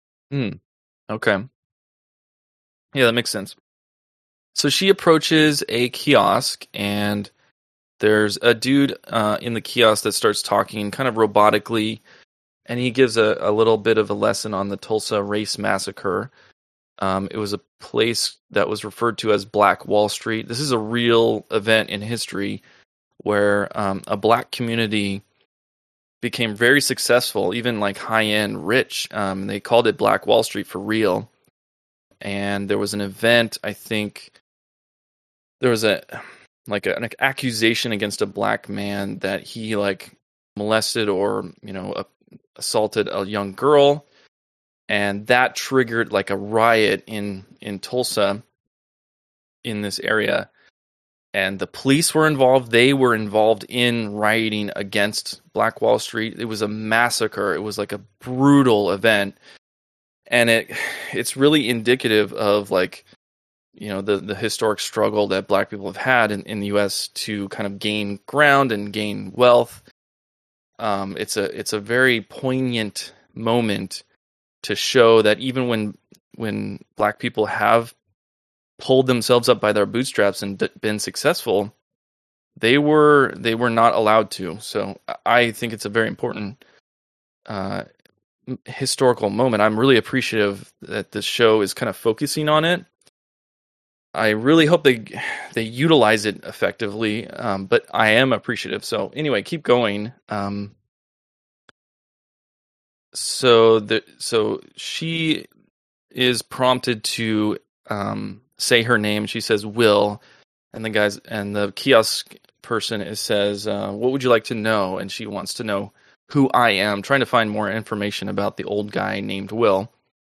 Okay. Yeah, that makes sense. So she approaches a kiosk, and there's a dude in the kiosk that starts talking kind of robotically. And he gives a little bit of a lesson on the Tulsa Race Massacre. It was a place that was referred to as Black Wall Street. This is a real event in history where a Black community became very successful, even like high-end rich. They called it Black Wall Street for real. And there was an event, I think, there was an accusation against a Black man that he like molested or, assaulted a young girl, and that triggered like a riot in Tulsa in this area, and the police were involved. They were involved in rioting against Black Wall Street. It was a massacre. It was like a brutal event, and it's really indicative of like the historic struggle that Black people have had in the U.S. to kind of gain ground and gain wealth. It's a very poignant moment to show that even when Black people have pulled themselves up by their bootstraps and been successful, they were not allowed to. So I think it's a very important historical moment. I'm really appreciative that this show is kind of focusing on it. I really hope they utilize it effectively, but I am appreciative. So anyway, keep going. So she is prompted to say her name. She says Will, and the kiosk person says, "What would you like to know?" And she wants to know who I am, trying to find more information about the old guy named Will.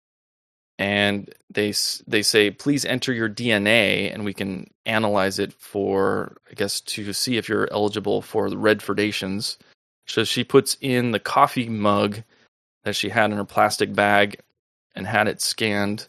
And they say, please enter your DNA and we can analyze it for, I guess, to see if you're eligible for the Redfordations. So she puts in the coffee mug that she had in her plastic bag and had it scanned.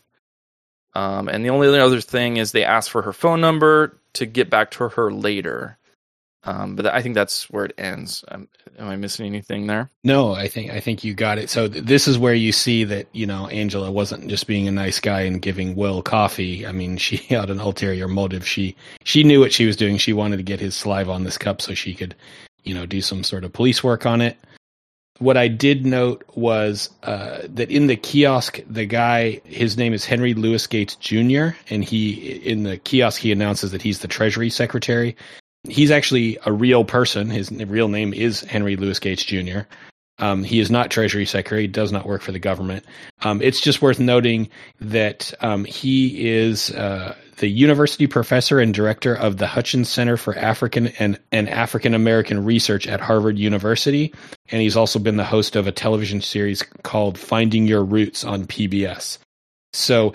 And the only other thing is they ask for her phone number to get back to her later. But I think that's where it ends. Am I missing anything there? No, I think you got it. So this is where you see that, Angela wasn't just being a nice guy and giving Will coffee. I mean, she had an ulterior motive. She knew what she was doing. She wanted to get his saliva on this cup so she could, do some sort of police work on it. What I did note was that in the kiosk, the guy, his name is Henry Louis Gates Jr., and in the kiosk, he announces that he's the Treasury Secretary. He's actually a real person. His real name is Henry Louis Gates Jr. He is not Treasury Secretary. He does not work for the government. It's just worth noting that he is the university professor and director of the Hutchins Center for African and African American Research at Harvard University. And he's also been the host of a television series called Finding Your Roots on PBS. So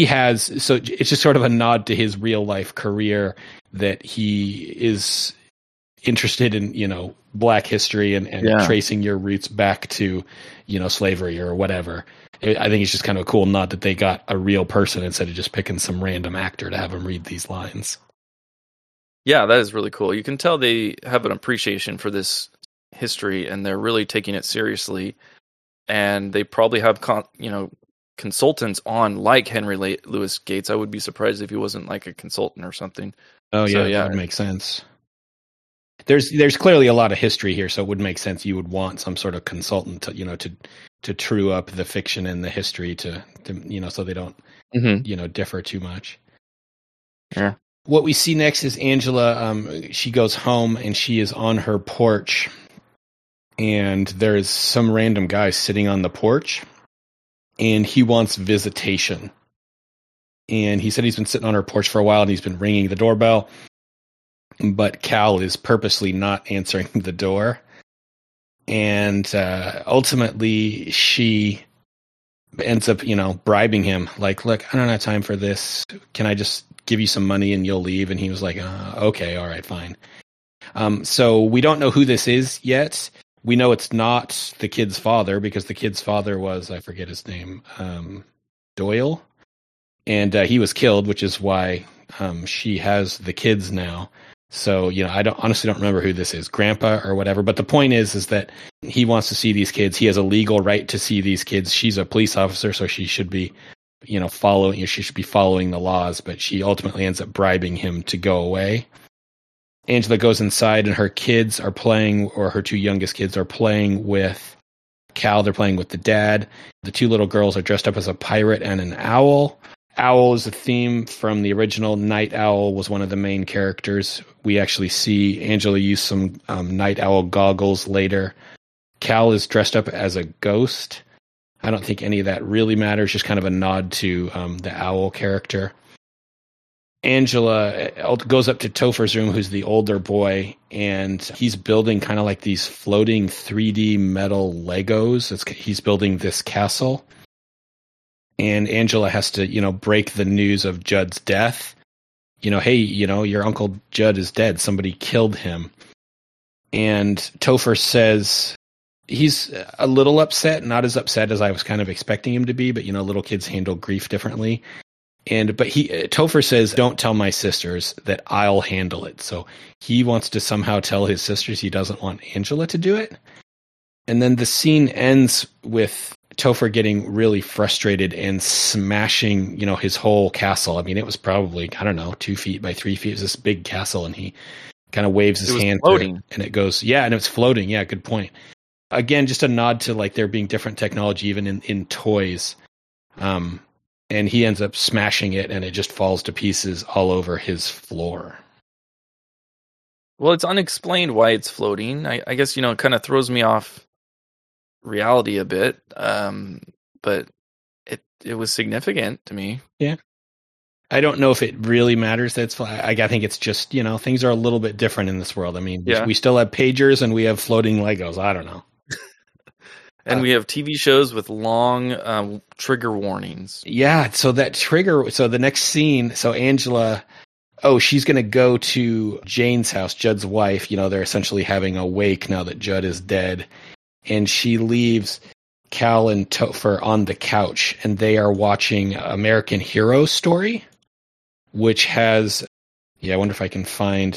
it's just sort of a nod to his real life career that he is interested in, Black history and tracing your roots back to, slavery or whatever. I think it's just kind of a cool nod that they got a real person instead of just picking some random actor to have him read these lines. Yeah, that is really cool. You can tell they have an appreciation for this history and they're really taking it seriously. And they probably have, consultants on like Henry Louis Gates. I would be surprised if he wasn't like a consultant or something. Oh, yeah, that would make sense. There's clearly a lot of history here, so it would make sense you would want some sort of consultant to true up the fiction and the history to so they don't differ too much. Yeah. What we see next is Angela. She goes home and she is on her porch, and there is some random guy sitting on the porch, and he wants visitation. And he said he's been sitting on her porch for a while and he's been ringing the doorbell, but Cal is purposely not answering the door. And ultimately she ends up, bribing him. Like, look, I don't have time for this. Can I just give you some money and you'll leave? And he was like, okay, all right, fine. So we don't know who this is yet. We know it's not the kid's father because the kid's father was, I forget his name, Doyle. And he was killed, which is why she has the kids now. So, I honestly don't remember who this is, Grandpa or whatever. But the point is that he wants to see these kids. He has a legal right to see these kids. She's a police officer, so she should be, she should be following the laws. But she ultimately ends up bribing him to go away. Angela goes inside and her kids are playing, or her two youngest kids are playing with Cal. They're playing with the dad. The two little girls are dressed up as a pirate and an owl. Owl is a theme from the original. Night Owl was one of the main characters. We actually see Angela use some Night Owl goggles later. Cal is dressed up as a ghost. I don't think any of that really matters, just kind of a nod to the owl character. Angela goes up to Topher's room, who's the older boy, and he's building kind of like these floating 3D metal Legos. He's building this castle. And Angela has to, break the news of Judd's death. Hey, your Uncle Judd is dead. Somebody killed him. And Topher says he's a little upset, not as upset as I was kind of expecting him to be, but, little kids handle grief differently. But Topher says, don't tell my sisters, that I'll handle it. So he wants to somehow tell his sisters he doesn't want Angela to do it. And then the scene ends with Topher getting really frustrated and smashing, his whole castle. I mean, it was probably, 2 feet by 3 feet. It was this big castle, and he kind of waves his hand floating. And it goes, and it's floating. Yeah, good point. Again, just a nod to like there being different technology even in toys. And he ends up smashing it, and it just falls to pieces all over his floor. Well, it's unexplained why it's floating. I guess, it kind of throws me off reality a bit, but it was significant to me. Yeah. I don't know if it really matters that it's I think it's just, things are a little bit different in this world. I mean, we still have pagers and we have floating Legos. I don't know. And we have TV shows with long trigger warnings. Yeah, so the next scene, so Angela, she's going to go to Jane's house, Judd's wife. They're essentially having a wake now that Judd is dead. And she leaves Cal and Topher on the couch, and they are watching American Hero Story, which has, I wonder if I can find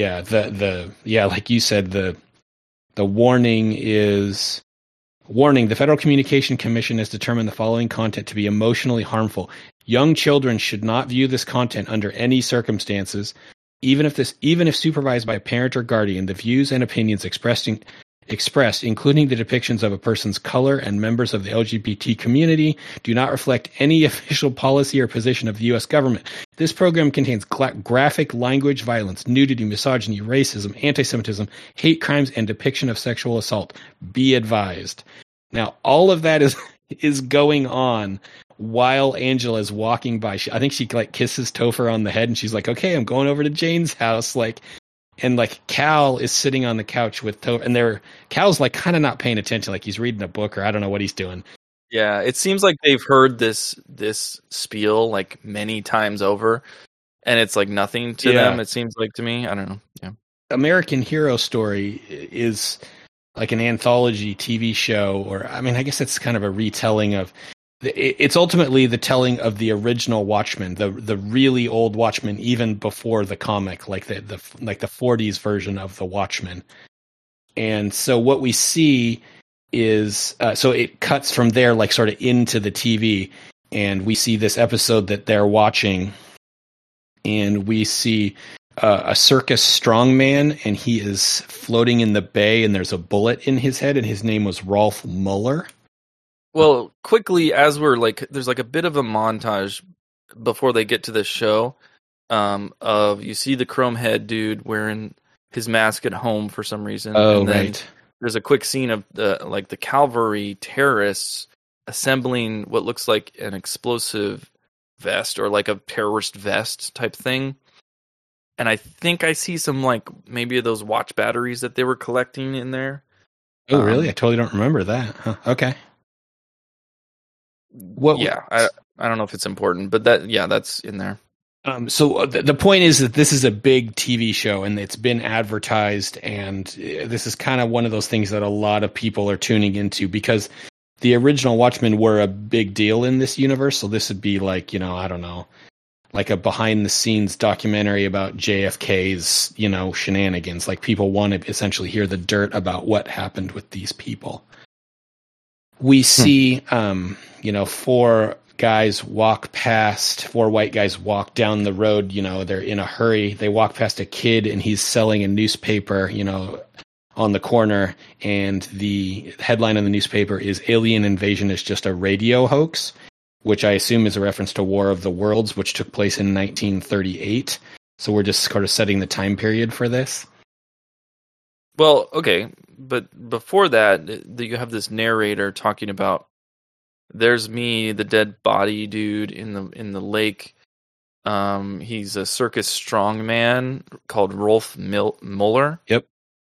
like you said, the warning is... Warning, the Federal Communication Commission has determined the following content to be emotionally harmful. Young children should not view this content under any circumstances, even if supervised by a parent or guardian. The views and opinions expressed, including the depictions of a person's color and members of the LGBT community, do not reflect any official policy or position of the U.S. government. This program contains graphic language, violence, nudity, misogyny, racism, anti-Semitism, hate crimes, and depiction of sexual assault. Be advised. Now, all of that is going on while Angela is walking by. I think she kisses Topher on the head, and she's like, "Okay, I'm going over to Jane's house." And Cal is sitting on the couch with Topher, and Cal's kind of not paying attention, like he's reading a book, or I don't know what he's doing. Yeah, it seems like they've heard this spiel many times over, and it's nothing to them. It seems like to me. I don't know. Yeah, American Hero Story is like an anthology TV show, or I guess it's kind of a retelling of. It's ultimately the telling of the original Watchmen, the really old Watchmen, even before the comic, like the 40s version of the Watchmen. And so what we see is, so it cuts from there, sort of into the TV, and we see this episode that they're watching, and we see a circus strongman, and he is floating in the bay, and there's a bullet in his head, and his name was Rolf Muller. Well, quickly, as we're there's a bit of a montage before they get to this show of you see the chrome head dude wearing his mask at home for some reason. Oh, and then right. There's a quick scene of the cavalry terrorists assembling what looks like an explosive vest or a terrorist vest type thing. And I think I see some maybe of those watch batteries that they were collecting in there. Oh, really? I totally don't remember that. Huh. Okay. I don't know if it's important, but that's in there. So the point is that this is a big TV show, and it's been advertised, and this is kind of one of those things that a lot of people are tuning into because the original Watchmen were a big deal in this universe. So this would be I don't know, a behind the scenes documentary about JFK's, shenanigans. People want to essentially hear the dirt about what happened with these people. We see, four white guys walk down the road, they're in a hurry. They walk past a kid, and he's selling a newspaper, on the corner, and the headline of the newspaper is "Alien Invasion is just a radio hoax," which I assume is a reference to War of the Worlds, which took place in 1938. So we're just sort of setting the time period for this. Well, okay, but before that, you have this narrator talking about there's me, the dead body dude in the lake. He's a circus strongman called Rolf Muller. Yep.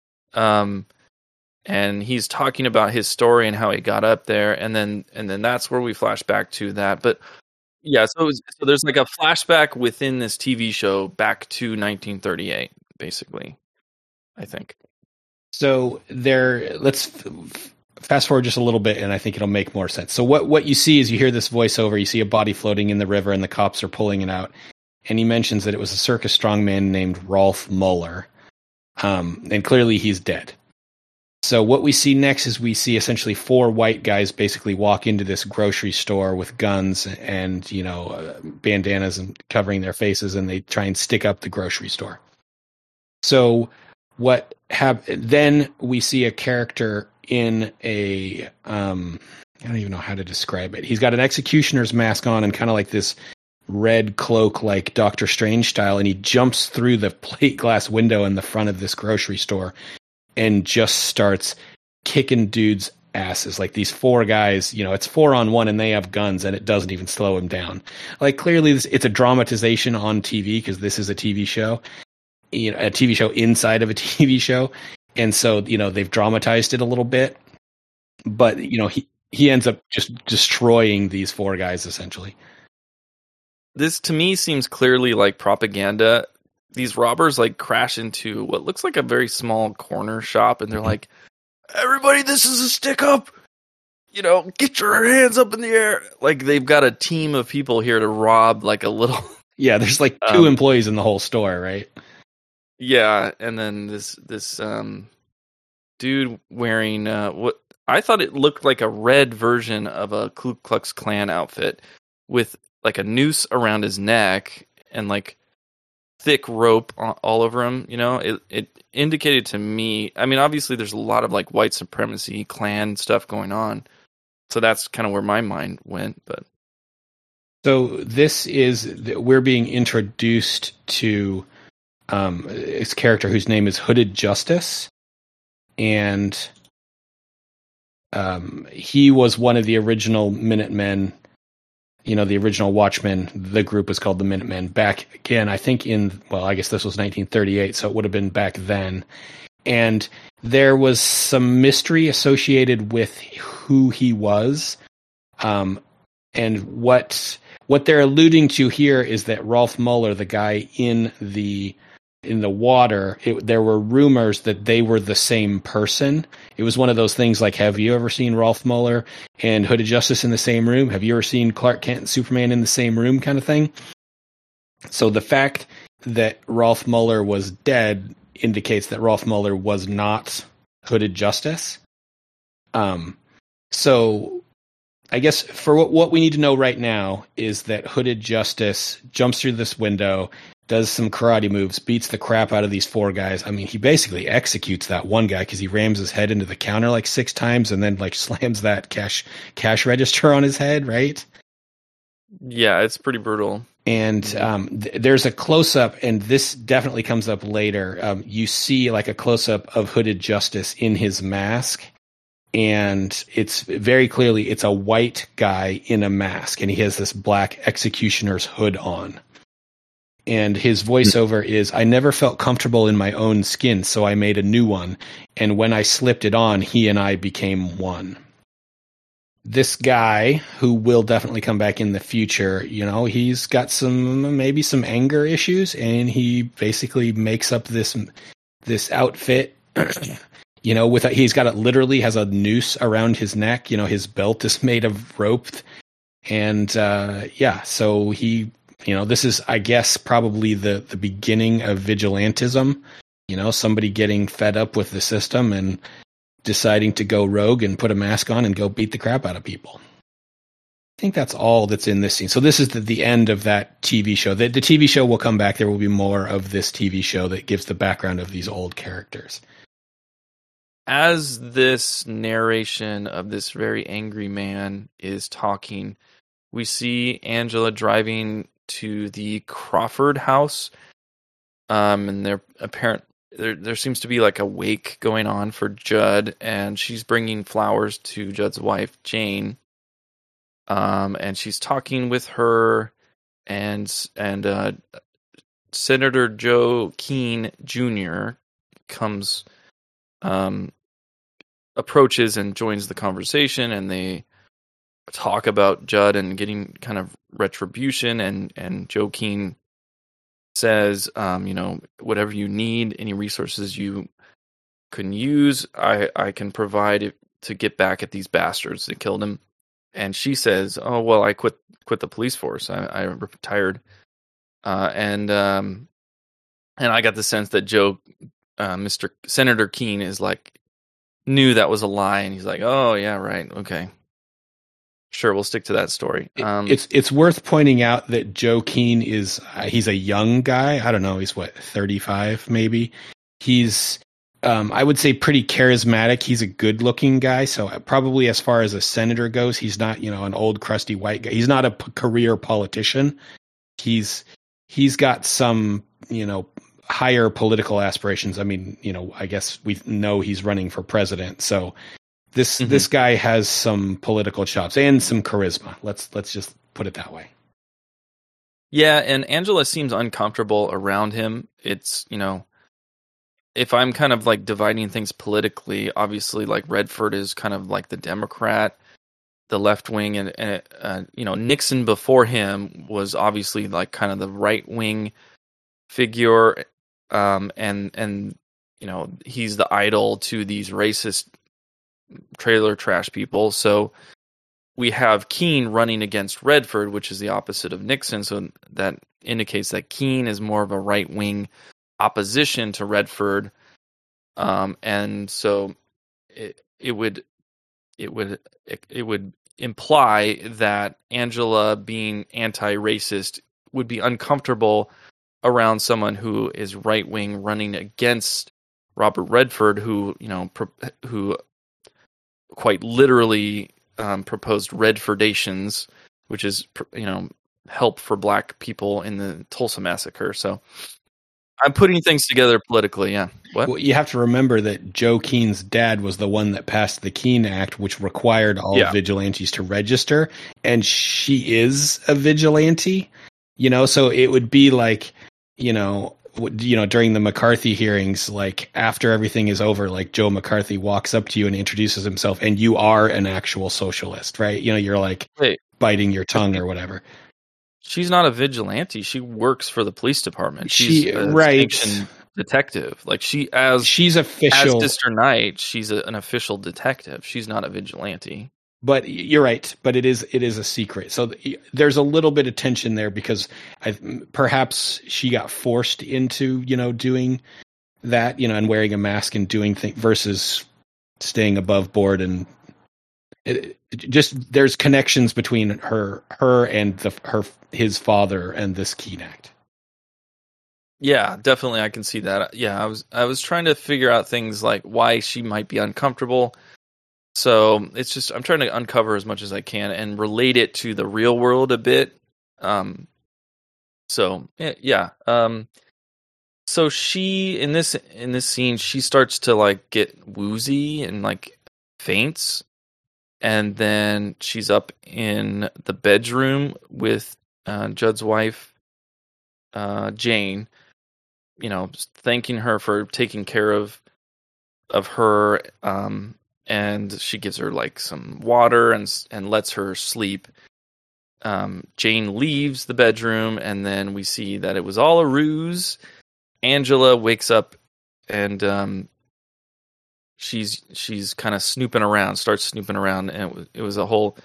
And he's talking about his story and how he got up there, and then that's where we flash back to that. But yeah, so there's a flashback within this TV show back to 1938, basically, I think. So let's fast forward just a little bit, and I think it'll make more sense. So what you see is you hear this voiceover, you see a body floating in the river, and the cops are pulling it out. And he mentions that it was a circus strongman named Rolf Muller. And clearly he's dead. So what we see next is we see essentially four white guys basically walk into this grocery store with guns and, bandanas and covering their faces, and they try and stick up the grocery store. So then we see a character in a, I don't even know how to describe it. He's got an executioner's mask on and kind of like this red cloak, like Doctor Strange style, and he jumps through the plate glass window in the front of this grocery store and just starts kicking dudes' asses. These four guys, it's 4-on-1 and they have guns, and it doesn't even slow him down. Clearly it's a dramatization on TV because this is a TV show. A TV show inside of a TV show. And so, they've dramatized it a little bit. but he ends up just destroying these 4 guys essentially. This to me seems clearly like propaganda. These robbers like crash into what looks like a very small corner shop, and they're like, "Everybody, this is a stick up. Get your hands up in the air." Like they've got a team of people here to rob like a little. Yeah, there's like 2 employees in the whole store, right? Yeah, and then this dude wearing what I thought it looked like a red version of a Ku Klux Klan outfit with like a noose around his neck and like thick rope all over him. It indicated to me. I mean, obviously, there's a lot of like white supremacy Klan stuff going on, so that's kind of where my mind went. But so we're being introduced to this character whose name is Hooded Justice, and he was one of the original Minutemen. The original Watchmen. The group was called the Minutemen back again, I think I guess this was 1938, so it would have been back then. And there was some mystery associated with who he was. And what they're alluding to here is that Rolf Mueller, the guy in the water, there were rumors that they were the same person. It was one of those things like, have you ever seen Rolf Mueller and Hooded Justice in the same room? Have you ever seen Clark Kent and Superman in the same room kind of thing? So the fact that Rolf Mueller was dead indicates that Rolf Mueller was not Hooded Justice. So I guess for what we need to know right now is that Hooded Justice jumps through this window, does some karate moves, beats the crap out of these 4 guys. I mean, he basically executes that one guy because he rams his head into the counter like 6 times and then like slams that cash register on his head, right? Yeah, it's pretty brutal. And there's a close-up, and this definitely comes up later. You see like a close-up of Hooded Justice in his mask, and it's very clearly it's a white guy in a mask, and he has this black executioner's hood on. And his voiceover is, "I never felt comfortable in my own skin, so I made a new one. And when I slipped it on, he and I became one." This guy, who will definitely come back in the future, he's got maybe some anger issues, and he basically makes up this outfit. He's got literally has a noose around his neck. His belt is made of rope, and so he. This is, I guess, probably the beginning of vigilantism. Somebody getting fed up with the system and deciding to go rogue and put a mask on and go beat the crap out of people. I think that's all that's in this scene. So this is the end of that TV show. The TV show will come back. There will be more of this TV show that gives the background of these old characters. As this narration of this very angry man is talking, we see Angela driving to the Crawford house, and there seems to be like a wake going on for Judd, and she's bringing flowers to Judd's wife Jane, and she's talking with her, and Senator Joe Keene Jr. comes, approaches and joins the conversation, and they talk about Judd and getting kind of retribution, and Joe Keene says, whatever you need, any resources you can use, I can provide to get back at these bastards that killed him. And she says, "Oh well, I quit the police force. I retired." And I got the sense that Mr. Senator Keene is like knew that was a lie, and he's like, "Oh yeah, right, okay." Sure, we'll stick to that story. It's worth pointing out that Joe Keene he's a young guy. I don't know, he's 35 maybe. He's I would say pretty charismatic. He's a good-looking guy, so probably as far as a senator goes, he's not an old crusty white guy. He's not a career politician. He's got some higher political aspirations. I mean, I guess we know he's running for president, so. This guy has some political chops and some charisma. Let's just put it that way. Yeah, and Angela seems uncomfortable around him. It's if I'm kind of like dividing things politically, obviously like Redford is kind of like the Democrat, the left wing, and Nixon before him was obviously like kind of the right wing figure, and he's the idol to these racist trailer trash people. So we have Keene running against Redford, which is the opposite of Nixon. So that indicates that Keene is more of a right wing opposition to Redford, and so it would imply that Angela, being anti-racist, would be uncomfortable around someone who is right wing running against Robert Redford, who quite literally proposed Redfordations, which is help for black people in the Tulsa massacre. So I'm putting things together politically. Yeah. What? Well, you have to remember that Joe Keene's dad was the one that passed the Keene Act, which required all vigilantes to register, and she is a vigilante. So it would be like, during the McCarthy hearings, like after everything is over, like Joe McCarthy walks up to you and introduces himself, and you are an actual socialist, right? You're like biting your tongue or whatever. She's not a vigilante. She works for the police department. She's a sanctioned detective. Like she's official. As Sister Knight, she's an official detective. She's not a vigilante. But you're right. But it is a secret. So there's a little bit of tension there because perhaps she got forced into doing that, and wearing a mask and doing things versus staying above board, and there's connections between her and his father and this Keene Act. Yeah, definitely, I can see that. Yeah, I was trying to figure out things like why she might be uncomfortable. So it's just I'm trying to uncover as much as I can and relate it to the real world a bit. So she in this scene she starts to like get woozy and like faints. And then she's up in the bedroom with Judd's wife, Jane, thanking her for taking care of her. And she gives her like some water and lets her sleep. Jane leaves the bedroom, and then we see that it was all a ruse. Angela wakes up and she's kind of starts snooping around, and it was a whole.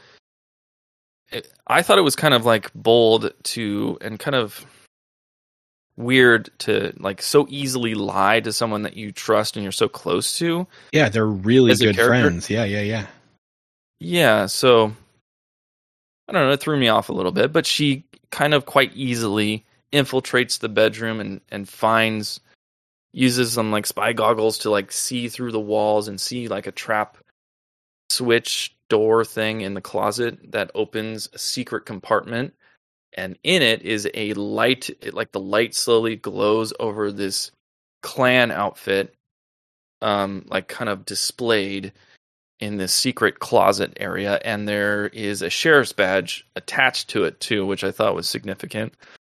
I thought it was kind of like bold and kind of weird to like so easily lie to someone that you trust and you're so close to. Yeah, they're really good friends. Yeah. Yeah, so I don't know, it threw me off a little bit, but she kind of quite easily infiltrates the bedroom and uses some like spy goggles to like see through the walls and see like a trap switch door thing in the closet that opens a secret compartment. And in it is a light, like the light slowly glows over this Klan outfit, like kind of displayed in this secret closet area. And there is a sheriff's badge attached to it too, which I thought was significant.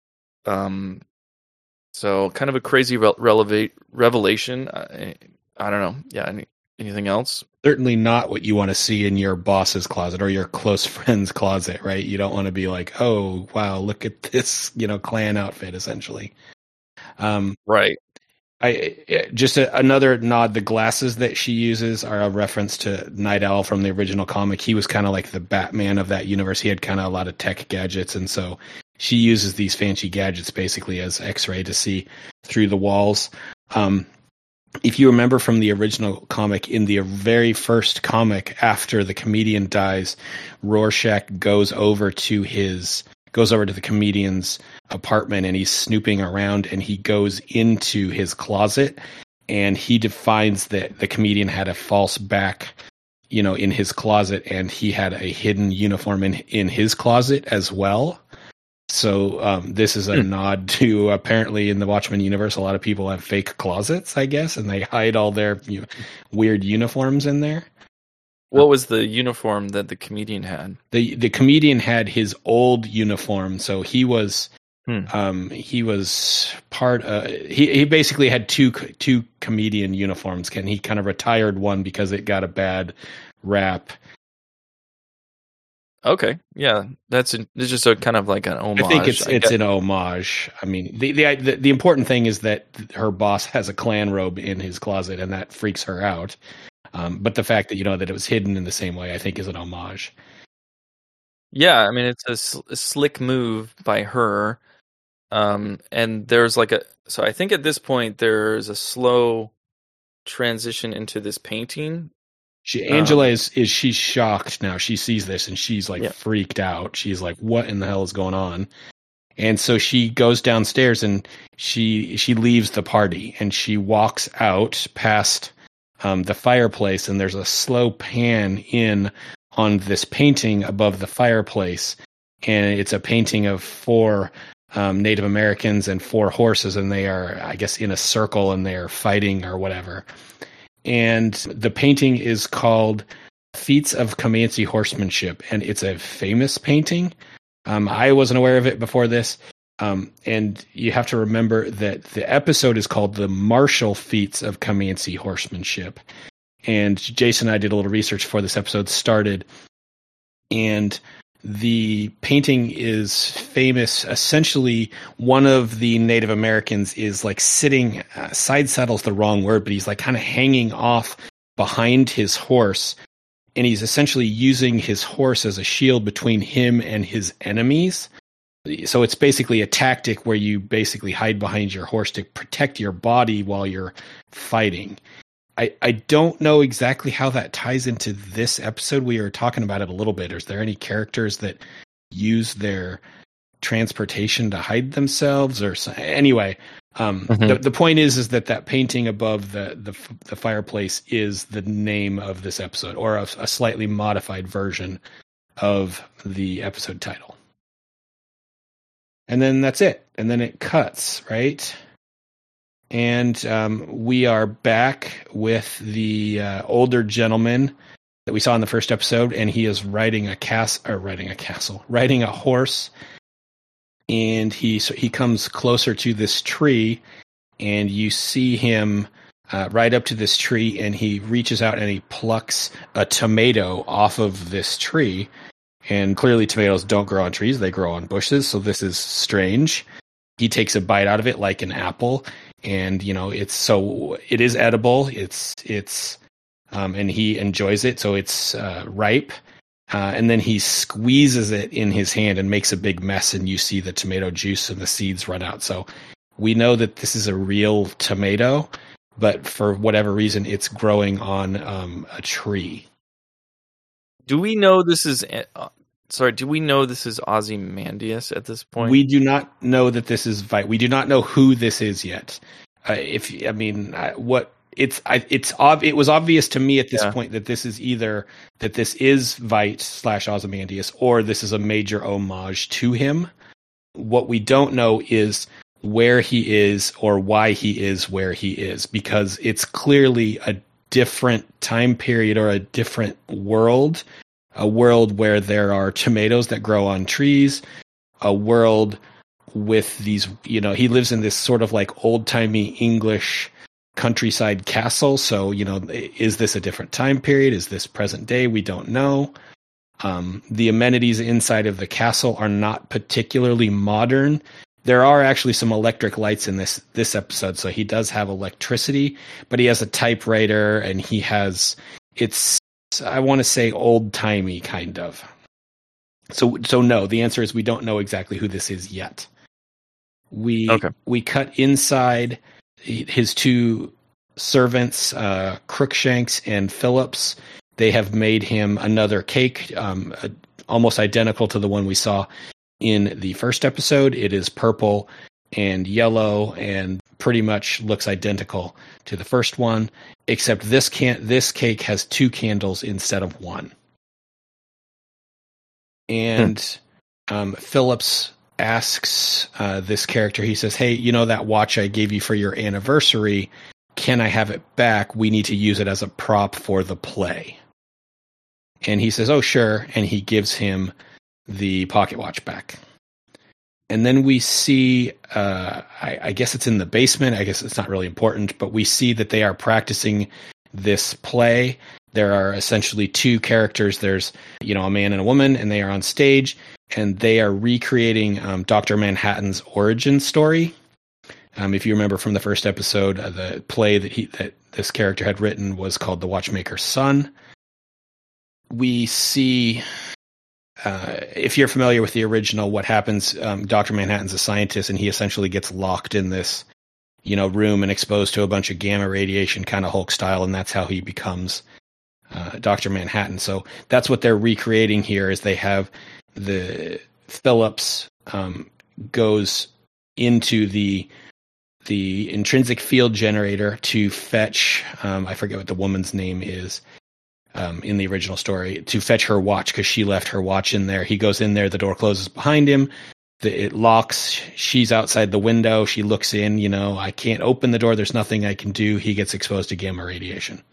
So kind of a crazy revelation. I don't know. Yeah. Anything else? Certainly not what you want to see in your boss's closet or your close friend's closet, right? You don't want to be like, oh, wow, look at this, Klan outfit, essentially. Right. Another nod. The glasses that she uses are a reference to Night Owl from the original comic. He was kind of like the Batman of that universe. He had kind of a lot of tech gadgets, and so she uses these fancy gadgets basically as X-ray to see through the walls. If you remember from the original comic, in the very first comic, after the comedian dies, Rorschach goes over to the comedian's apartment, and he's snooping around, and he goes into his closet, and he defines that the comedian had a false back, in his closet, and he had a hidden uniform in his closet as well. So this is a nod to, apparently in the Watchmen universe, a lot of people have fake closets, I guess, and they hide all their weird uniforms in there. What was the uniform that the comedian had? The comedian had his old uniform, so he was He was part. He basically had two comedian uniforms. He kind of retired one because it got a bad rap. Okay, yeah, it's just a kind of like an homage. I think it's an homage. I mean, the important thing is that her boss has a Klan robe in his closet, and that freaks her out. But the fact that that it was hidden in the same way, I think, is an homage. Yeah, I mean, it's a slick move by her. And there's so I think at this point there's a slow transition into this painting. Angela she's shocked now. She sees this and she's freaked out. She's like, what in the hell is going on? And so she goes downstairs and she leaves the party and she walks out past the fireplace, and there's a slow pan in on this painting above the fireplace, and it's a painting of 4 Native Americans and 4 horses, and they are, I guess, in a circle and they are fighting or whatever. And the painting is called Feats of Comanche Horsemanship, and it's a famous painting. I wasn't aware of it before this. And you have to remember that the episode is called The Martial Feats of Comanche Horsemanship. And Jason and I did a little research before this episode started. And the painting is famous. Essentially, one of the Native Americans is sitting, side saddle's the wrong word, but he's kind of hanging off behind his horse. And he's essentially using his horse as a shield between him and his enemies. So it's basically a tactic where you basically hide behind your horse to protect your body while you're fighting. I don't know exactly how that ties into this episode. We were talking about it a little bit. Is there any characters that use their transportation to hide themselves? Or anyway, the point is that painting above the fireplace is the name of this episode, or a slightly modified version of the episode title. And then that's it. And then it cuts, right? And we are back with the older gentleman that we saw in the first episode, and he is riding a horse. And he comes closer to this tree, and you see him right up to this tree, and he reaches out and he plucks a tomato off of this tree. And clearly tomatoes don't grow on trees, they grow on bushes, so this is strange. He takes a bite out of it like an apple, and it is edible. It's and he enjoys it, so it's ripe. And then he squeezes it in his hand and makes a big mess, and you see the tomato juice and the seeds run out. So we know that this is a real tomato, but for whatever reason, it's growing on a tree. Do we know this is? Do we know this is Ozymandias at this point? We do not know that this is Veidt. We do not know who this is yet. It was obvious to me at this point that this is either that this is Veidt / Ozymandias, or this is a major homage to him. What we don't know is where he is or why he is where he is, because it's clearly a different time period or a different world. A world where there are tomatoes that grow on trees, a world with these, he lives in this sort of old-timey English countryside castle. So, is this a different time period? Is this present day? We don't know. The amenities inside of the castle are not particularly modern. There are actually some electric lights in this episode, so he does have electricity, but he has a typewriter, and it's I want to say old-timey kind of. So no, the answer is we don't know exactly who this is yet. We cut inside his 2 servants, Crookshanks and Phillips. They have made him another cake, almost identical to the one we saw in the first episode. It is purple and yellow and pretty much looks identical to the first one, except this cake has 2 candles instead of 1. And Phillips asks this character, he says, hey, that watch I gave you for your anniversary, can I have it back? We need to use it as a prop for the play. And he says, oh, sure. And he gives him the pocket watch back. And then we see, I guess it's in the basement. I guess it's not really important, but we see that they are practicing this play. There are essentially two characters. There's, a man and a woman, and they are on stage, and they are recreating Dr. Manhattan's origin story. If you remember from the first episode, the play that this character had written was called The Watchmaker's Son. We see, if you're familiar with the original, what happens, Dr. Manhattan's a scientist, and he essentially gets locked in this, room and exposed to a bunch of gamma radiation, kind of Hulk style, and that's how he becomes Dr. Manhattan. So that's what they're recreating here, is they have the Phillips goes into the intrinsic field generator to fetch, I forget what the woman's name is in the original story, to fetch her watch, because she left her watch in there. He goes in there, the door closes behind him, it locks, she's outside the window, she looks in, I can't open the door, there's nothing I can do. He gets exposed to gamma radiation.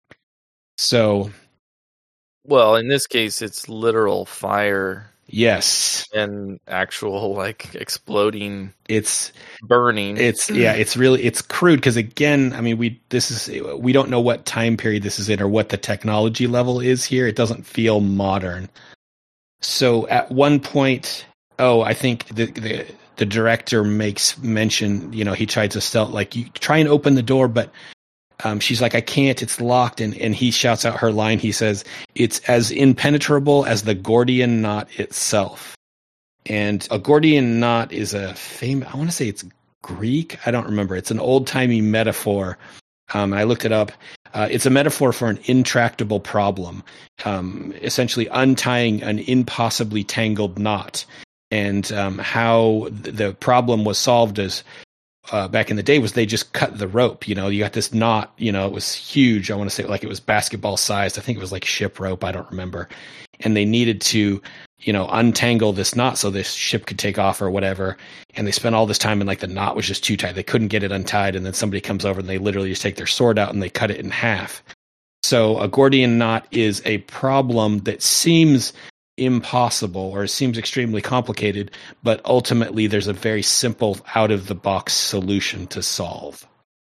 So, well, in this case, it's literal fire. Yes. And actual exploding. It's burning. It's crude because, again, we don't know what time period this is in or what the technology level is here. It doesn't feel modern. So at one point, I think the director makes mention, he tries to stealth, you try and open the door, but she's like, I can't, it's locked. And he shouts out her line. He says, it's as impenetrable as the Gordian knot itself. And a Gordian knot is I want to say it's Greek. I don't remember. It's an old timey metaphor. I looked it up. It's a metaphor for an intractable problem, essentially untying an impossibly tangled knot. And how the problem was solved is, back in the day, was they just cut the rope. You got this knot, it was huge. I want to say it was basketball sized. I think it was like ship rope. I don't remember. And they needed to, untangle this knot so this ship could take off or whatever. And they spent all this time and the knot was just too tight. They couldn't get it untied. And then somebody comes over and they literally just take their sword out and they cut it in half. So a Gordian knot is a problem that seems impossible or seems extremely complicated, but ultimately there's a very simple out of the box solution to solve.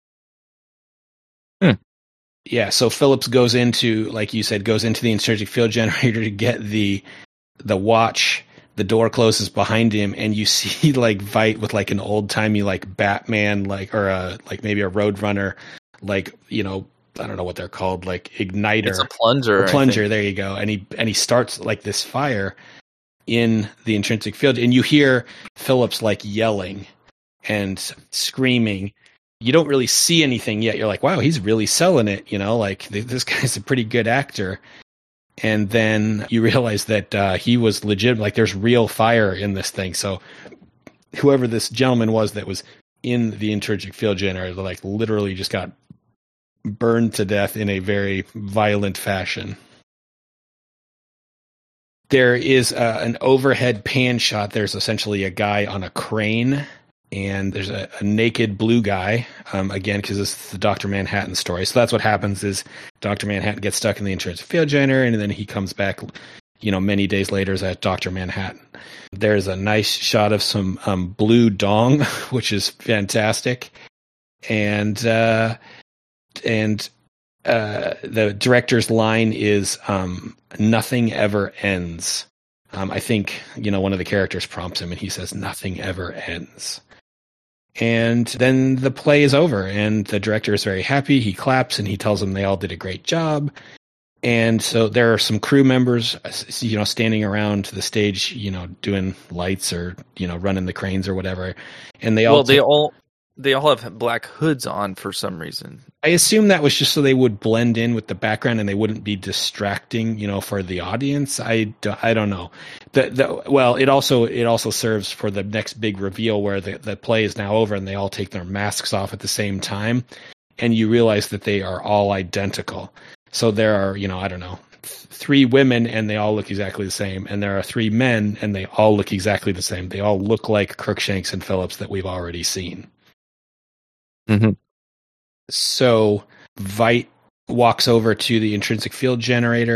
Yeah, so Phillips goes into, like you said, the intrinsic field generator to get the watch. The door closes behind him, and you see Veidt with an old timey Batman or maybe a Roadrunner I don't know what they're called, igniter. It's a plunger. There you go. And he starts this fire in the intrinsic field, and you hear Phillips yelling and screaming. You don't really see anything yet. You're like, wow, he's really selling it. This guy's a pretty good actor. And then you realize that he was legit. There's real fire in this thing. So whoever this gentleman was that was in the intrinsic field generator, literally just got burned to death in a very violent fashion. There is an overhead pan shot. There's essentially a guy on a crane, and there's a naked blue guy, again, because this is the Dr. Manhattan story. So that's what happens is Dr. Manhattan gets stuck in the intrinsic field generator, and then he comes back, many days later as Dr. Manhattan. There's a nice shot of some blue dong, which is fantastic. And the director's line is, nothing ever ends. I think, one of the characters prompts him and he says, nothing ever ends. And then the play is over and the director is very happy. He claps and he tells them they all did a great job. And so there are some crew members, standing around the stage, doing lights or, running the cranes or whatever. And they all have black hoods on for some reason. I assume that was just so they would blend in with the background and they wouldn't be distracting, for the audience. I don't know. It also serves for the next big reveal where the play is now over and they all take their masks off at the same time, and you realize that they are all identical. So there are, 3 women and they all look exactly the same, and there are 3 men and they all look exactly the same. They all look like Crookshanks and Phillips that we've already seen. Mm-hmm. So Veidt walks over to the intrinsic field generator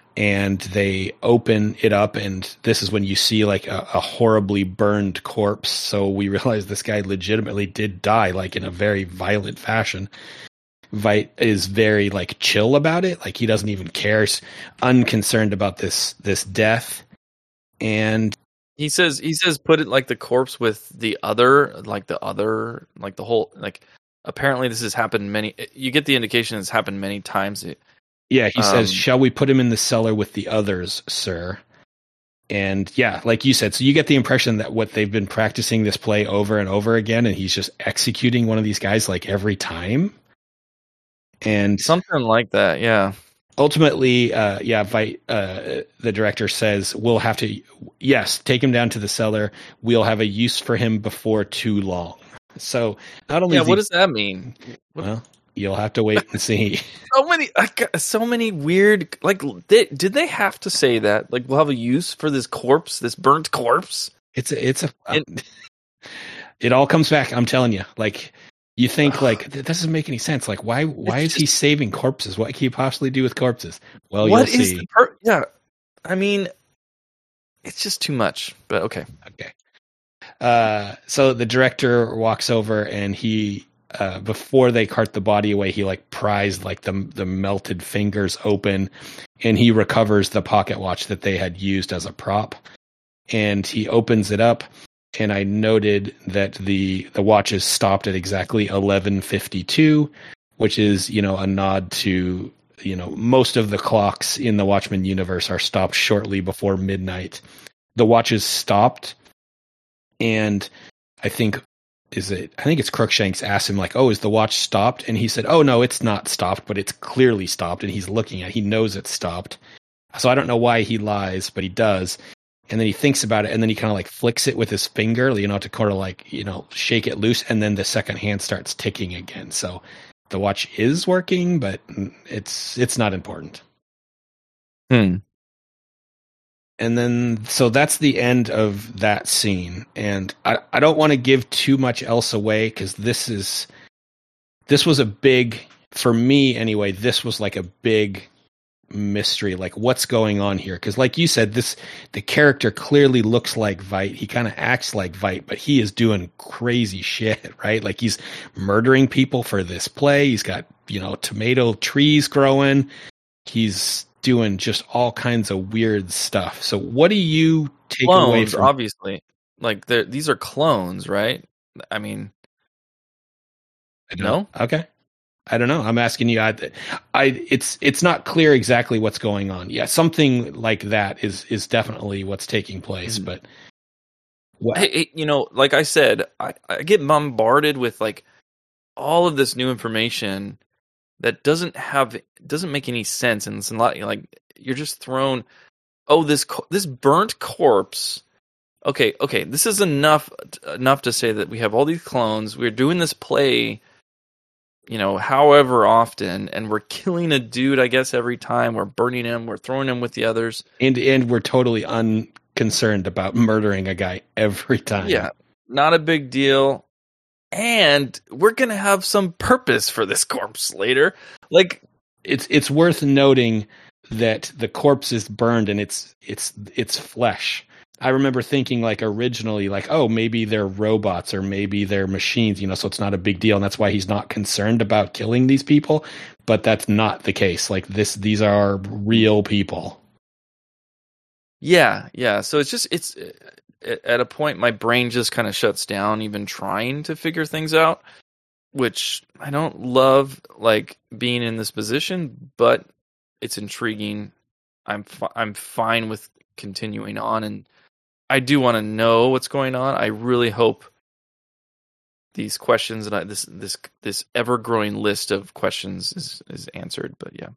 and they open it up, and this is when you see like a horribly burned corpse. So we realize this guy legitimately did die, like in a very violent fashion. Veidt is very like chill about it, like he doesn't even care, he's unconcerned about this death. And he says put it like the corpse with the other, like the whole, like apparently this has happened many. You get the indication it's happened many times. Yeah, he says, "Shall we put him in the cellar with the others, sir?" And yeah, like you said, so you get the impression that what they've been practicing this play over and over again, and he's just executing one of these guys like every time. And something like that, yeah. Ultimately, Veidt, the director says, we'll have to, yes, take him down to the cellar. We'll have a use for him before too long. So not only, what does that mean? Well, you'll have to wait and see. So many weird. Like, did they have to say that? Like, we'll have a use for this corpse, this burnt corpse. It all comes back. I'm telling you, like. You think like that doesn't make any sense. Like why is he saving corpses? What can he possibly do with corpses? Well, you'll see. Yeah, I mean, it's just too much. But okay. So the director walks over and he, before they cart the body away, he like pries like the melted fingers open, and he recovers the pocket watch that they had used as a prop, and he opens it up. And I noted that the watch is stopped at exactly 11:52, which is, a nod to, most of the clocks in the Watchmen universe are stopped shortly before midnight. The watch is stopped, and I think it's Crookshanks asked him like, "Oh, is the watch stopped?" And he said, "Oh no, it's not stopped, but it's clearly stopped." And he's looking at it. He knows it's stopped. So I don't know why he lies, but he does. And then he thinks about it, and then he kind of like flicks it with his finger, to kind of like, shake it loose. And then the second hand starts ticking again. So the watch is working, but it's not important. And then, so that's the end of that scene. And I don't want to give too much else away, because this was a big, for me anyway, this was like a big mystery, like what's going on here, because like you said, the character clearly looks like Veidt, he kind of acts like Veidt, but he is doing crazy shit, right? Like he's murdering people for this play, he's got tomato trees growing, he's doing just all kinds of weird stuff. So what do you take away from, obviously, like these are clones, right? I mean, no, okay, I don't know. I'm asking you. It's not clear exactly what's going on. Yeah, something like that is definitely what's taking place. But what? Like I said, I get bombarded with like all of this new information that doesn't make any sense, and it's a lot like you're just thrown. Oh, this burnt corpse. Okay, this is enough to say that we have all these clones. We're doing this play, however often, and we're killing a dude, I guess, every time. We're burning him, we're throwing him with the others. And we're totally unconcerned about murdering a guy every time. Yeah, not a big deal. And we're going to have some purpose for this corpse later. Like, it's worth noting that the corpse is burned and it's flesh. I remember thinking like originally like, oh, maybe they're robots or maybe they're machines, so it's not a big deal. And that's why he's not concerned about killing these people. But that's not the case. Like these are real people. Yeah. So it's at a point my brain just kind of shuts down even trying to figure things out, which I don't love, like being in this position, but it's intriguing. I'm fine with continuing on, and I do want to know what's going on. I really hope these questions and this ever-growing list of questions is answered. But yeah,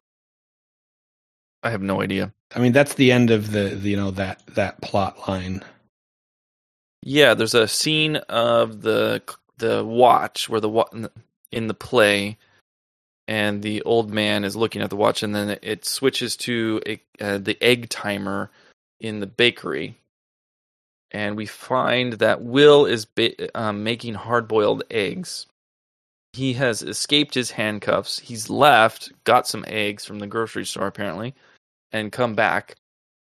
I have no idea. I mean, that's the end of that plot line. Yeah, there's a scene of the watch where in the play, and the old man is looking at the watch, and then it switches to the egg timer in the bakery. And we find that Will is making hard-boiled eggs. He has escaped his handcuffs. He's got some eggs from the grocery store, apparently. and come back.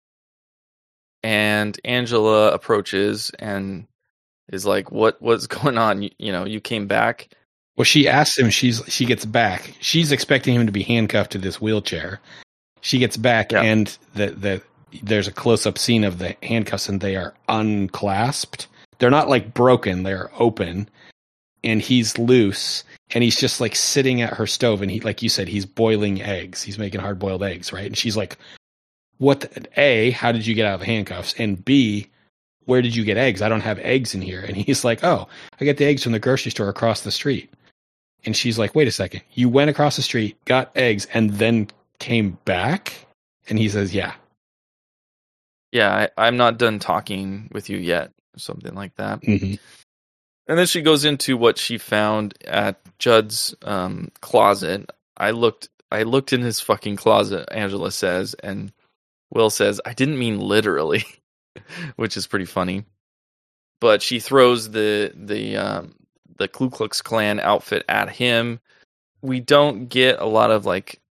And Angela approaches and is like, what's going on? You came back. Well, she asks him, she gets back. She's expecting him to be handcuffed to this wheelchair. She gets back, and there's a close-up scene of the handcuffs, and they are unclasped. They're not like broken, they're open, and he's loose, and he's just like sitting at her stove, and he, like you said, he's boiling eggs. He's making hard-boiled eggs, right? And she's like, A, how did you get out of the handcuffs? And B, where did you get eggs? I don't have eggs in here. And he's like, oh, I get the eggs from the grocery store across the street. And she's like, wait a second. You went across the street, got eggs, and then came back? And he says, yeah. Yeah, I'm not done talking with you yet. Something like that. Mm-hmm. And then she goes into what she found at Judd's closet. I looked in his fucking closet, Angela says, and Will says, I didn't mean literally, which is pretty funny. But she throws the Ku Klux Klan outfit at him. We don't get a lot of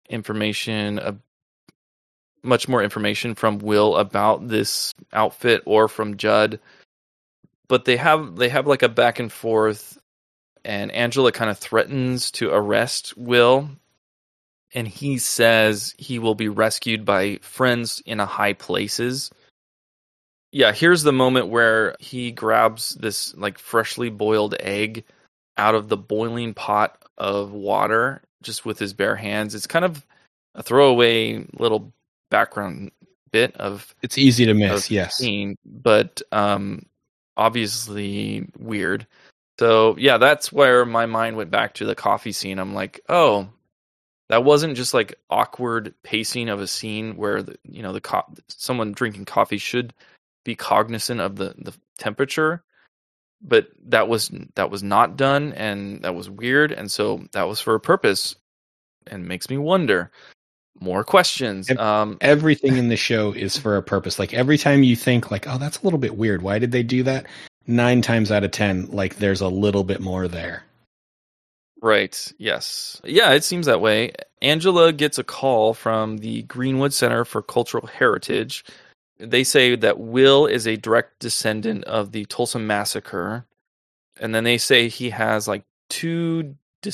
much more information from Will about this outfit or from Judd. But they have like a back and forth, and Angela kind of threatens to arrest Will. And he says he will be rescued by friends in high places. Yeah, here's the moment where he grabs this like freshly boiled egg out of the boiling pot of water just with his bare hands. It's kind of a throwaway little background bit of... It's easy to miss, yes. Scene, but obviously weird. So, yeah, that's where my mind went back to the coffee scene. I'm like, oh... That wasn't just like awkward pacing of a scene where someone drinking coffee should be cognizant of the temperature, but that was not done, and that was weird, and so that was for a purpose, and makes me wonder. More questions. Everything in the show is for a purpose. Like every time you think like, oh, that's a little bit weird. Why did they do that? 9 times out of 10, like there's a little bit more there. Right, yes. Yeah, it seems that way. Angela gets a call from the Greenwood Center for Cultural Heritage. They say that Will is a direct descendant of the Tulsa Massacre. And then they say he has like 2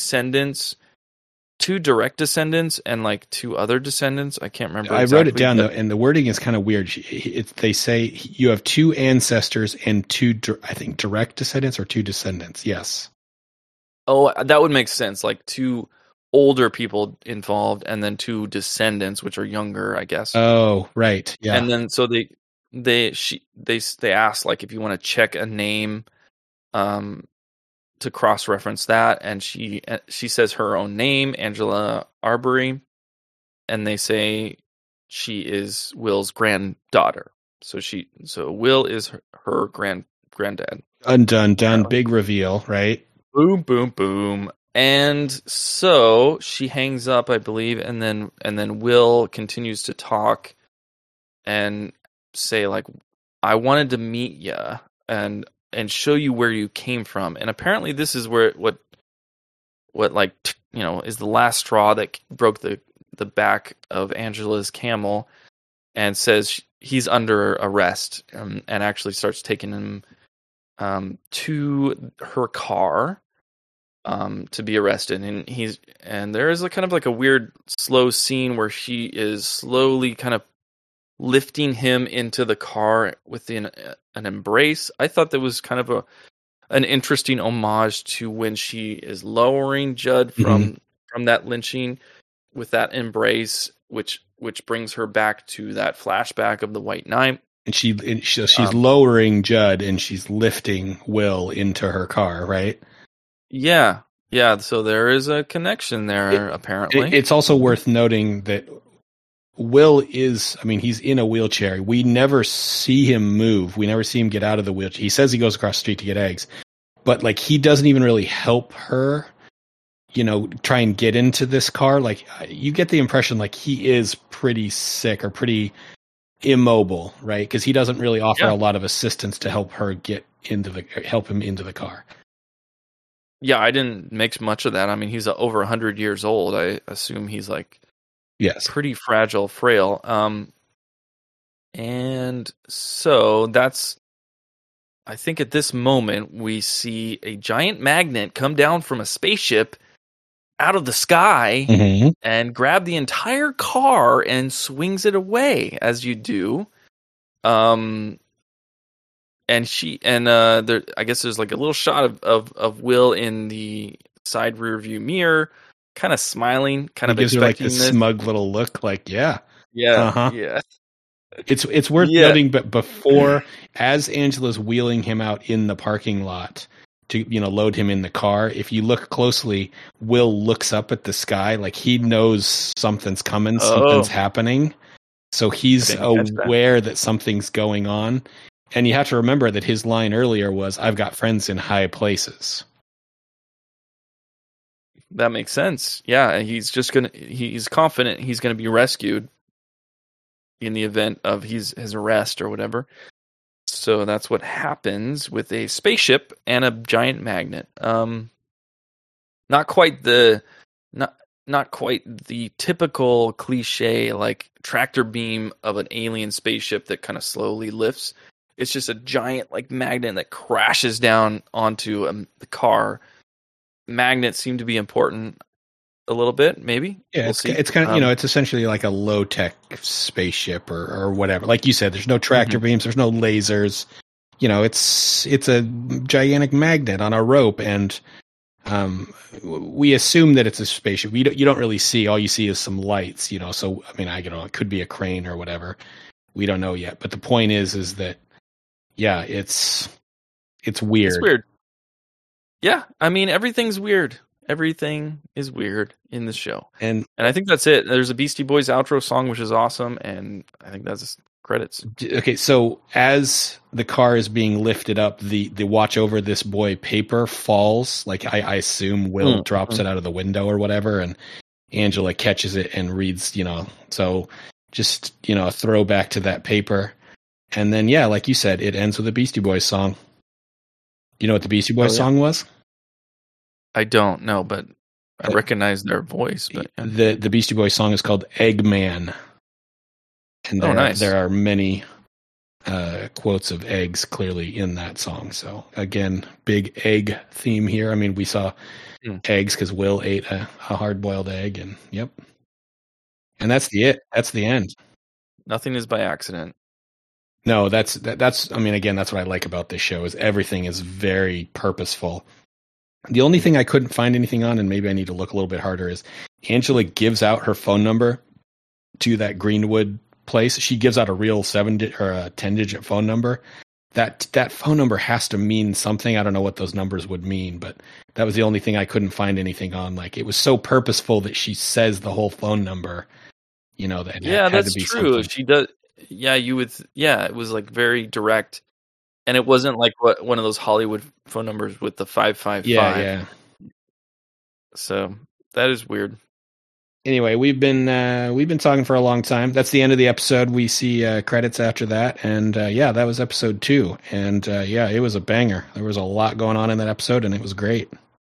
direct descendants and like 2 other descendants. I can't remember exactly. I wrote it down, though, and the wording is kind of weird. They say you have 2 ancestors and 2, I think, direct descendants or 2 descendants. Yes. Oh, that would make sense. Like 2 older people involved, and then 2 descendants, which are younger, I guess. Oh, right. Yeah. And then so they ask like if you want to check a name, to cross-reference that, and she says her own name, Angela Arbery, and they say she is Will's granddaughter. So Will is her granddad. Done. Big reveal, right? Boom, boom, boom. And so she hangs up, I believe, and then Will continues to talk and say like, I wanted to meet ya and show you where you came from. And apparently this is where what is the last straw that broke the back of Angela's camel, and says he's under arrest, and actually starts taking him to her car to be arrested. And there is a kind of like a weird slow scene where she is slowly kind of lifting him into the car within an embrace. I thought that was kind of an interesting homage to when she is lowering Judd from that lynching with that embrace, which brings her back to that flashback of the White Knight. And she's lowering Judd and she's lifting Will into her car, right? Yeah. So there is a connection there, apparently. It's also worth noting that Will he's in a wheelchair. We never see him move. We never see him get out of the wheelchair. He says he goes across the street to get eggs, but like he doesn't even really help her, try and get into this car. Like you get the impression like he is pretty sick or pretty immobile, right? Because he doesn't really offer a lot of assistance to help her help him into the car. Yeah, I didn't make much of that. I mean, he's over 100 years old. I assume he's like Yes. pretty fragile, frail. And so that's, I think at this moment we see a giant magnet come down from a spaceship out of the sky Mm-hmm. and grab the entire car and swings it away, as you do. And there, I guess there's like a little shot of Will in the side rear view mirror, kind of smiling, kind of gives her like expecting this this. smug little look, like, yeah. Yeah, Uh-huh. yeah. It's worth Yeah. noting, but before, as Angela's wheeling him out in the parking lot to, load him in the car, if you look closely, Will looks up at the sky like he knows something's coming, something's happening. So he's aware that something's going on. And you have to remember that his line earlier was, "I've got friends in high places." That makes sense. Yeah, he's confident he's gonna be rescued in the event of his arrest or whatever. So that's what happens with a spaceship and a giant magnet. Not quite the typical cliche like tractor beam of an alien spaceship that kind of slowly lifts. It's just a giant like magnet that crashes down onto the car. Magnets seem to be important a little bit, maybe. Yeah, we'll see. It's kind of it's essentially like a low tech spaceship or whatever. Like you said, there's no tractor beams, there's no lasers. It's a gigantic magnet on a rope, and we assume that it's a spaceship. You don't really see. All you see is some lights. So I mean, it could be a crane or whatever. We don't know yet. But the point is that yeah, it's weird. It's weird. Yeah, I mean everything's weird. Everything is weird in this show. And I think that's it. There's a Beastie Boys outro song, which is awesome, and I think that's credits. Okay, so as the car is being lifted up, the watch over this boy paper falls. Like I assume Will drops it out of the window or whatever, and Angela catches it and reads, so just, a throwback to that paper. And then, yeah, like you said, it ends with a Beastie Boys song. You know what the Beastie Boys song was? I don't know, but I recognize their voice. But the Beastie Boys song is called Eggman. And nice. There are many quotes of eggs clearly in that song. So again, big egg theme here. I mean, we saw eggs because Will ate a hard-boiled egg, and yep. And that's That's the end. Nothing is by accident. No, that's. I mean, again, that's what I like about this show is everything is very purposeful. The only thing I couldn't find anything on, and maybe I need to look a little bit harder, is Angela gives out her phone number to that Greenwood place. She gives out a real 10-digit phone number. That phone number has to mean something. I don't know what those numbers would mean, but that was the only thing I couldn't find anything on. Like, it was so purposeful that she says the whole phone number. That had that's to be true. something. She does. Yeah, you would. Yeah, it was like very direct, and it wasn't like one of those Hollywood phone numbers with the 555. Yeah. So that is weird. Anyway, we've been talking for a long time. That's the end of the episode. We see credits after that, and that was episode 2. And it was a banger. There was a lot going on in that episode, and it was great.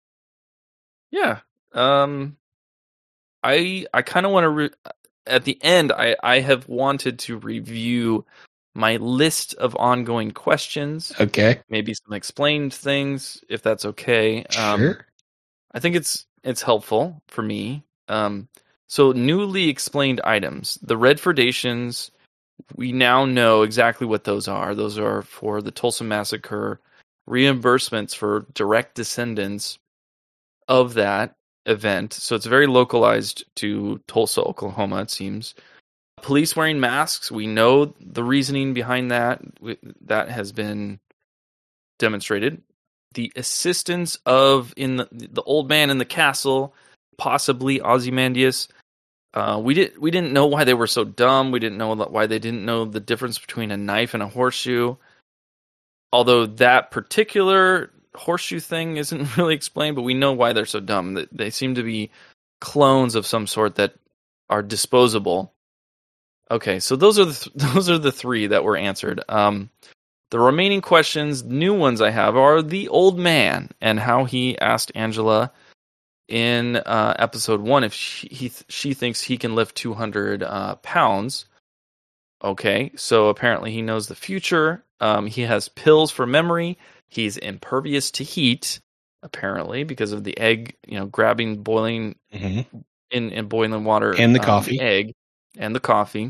Yeah. I kind of want to. At the end, I have wanted to review my list of ongoing questions. Okay. Maybe some explained things, if that's okay. Sure. I think it's helpful for me. So newly explained items. The Redfordations, we now know exactly what those are. Those are for the Tulsa Massacre, reimbursements for direct descendants of that event. So it's very localized to Tulsa, Oklahoma, it seems. Police wearing masks, we know the reasoning behind that. That has been demonstrated. The assistance of in the old man in the castle, possibly Ozymandias. We didn't know why they were so dumb. We didn't know why they didn't know the difference between a knife and a horseshoe. Although that particular horseshoe thing isn't really explained, but we know why they're so dumb. They seem to be clones of some sort that are disposable. Okay, so those are the 3 that were answered. The remaining questions, new ones I have, are the old man and how he asked Angela in episode 1 if she thinks he can lift 200 pounds. Okay, so apparently he knows the future. He has pills for memory. He's impervious to heat, apparently, because of the egg, grabbing, boiling in boiling water, and the coffee, egg, and the coffee.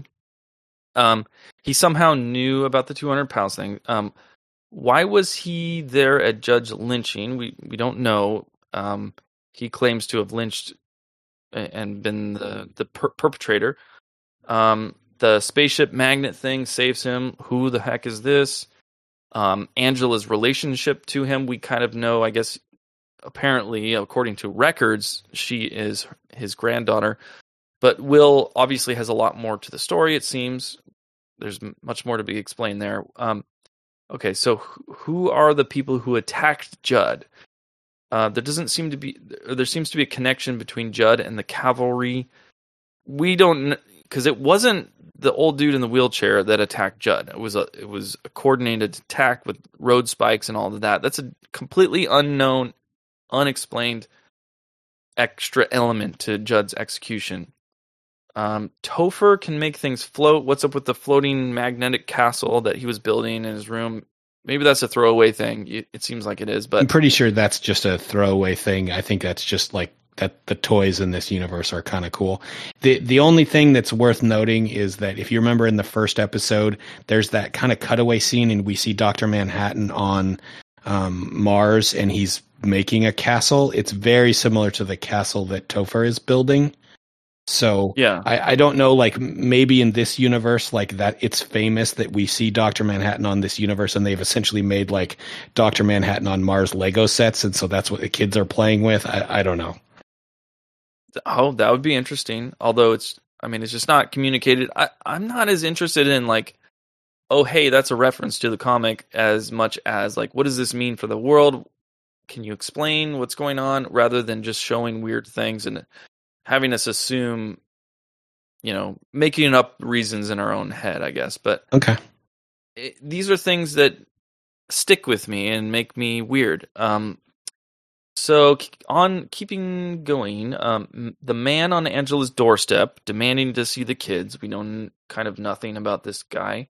He somehow knew about the 200 pounds thing. Why was he there at Judge lynching? We don't know. He claims to have lynched and been the perpetrator. The spaceship magnet thing saves him. Who the heck is this? Angela's relationship to him, we kind of know, I guess, apparently, according to records, she is his granddaughter. But Will obviously has a lot more to the story, it seems. There's much more to be explained there. Okay, so who are the people who attacked Judd? There seems to be a connection between Judd and the cavalry. We don't, because it wasn't the old dude in the wheelchair that attacked Judd. It was a coordinated attack with road spikes and all of that. That's a completely unknown, unexplained extra element to Judd's execution. Topher can make things float. What's up with the floating magnetic castle that he was building in his room? Maybe that's a throwaway thing. It seems like it is, but I'm pretty sure that's just a throwaway thing. I think that's just like that the toys in this universe are kind of cool. The only thing that's worth noting is that if you remember in the first episode, there's that kind of cutaway scene and we see Dr. Manhattan on Mars and he's making a castle. It's very similar to the castle that Topher is building. So yeah, I don't know, like maybe in this universe, like that it's famous that we see Dr. Manhattan on this universe and they've essentially made like Dr. Manhattan on Mars Lego sets. And so that's what the kids are playing with. I don't know. Oh, that would be interesting. Although it's just not communicated. I'm not as interested in like, oh, hey, that's a reference to the comic as much as like, what does this mean for the world? Can you explain what's going on rather than just showing weird things and having us assume, making up reasons in our own head, I guess. But okay, these are things that stick with me and make me weird. So on keeping going, the man on Angela's doorstep demanding to see the kids. We know kind of nothing about this guy.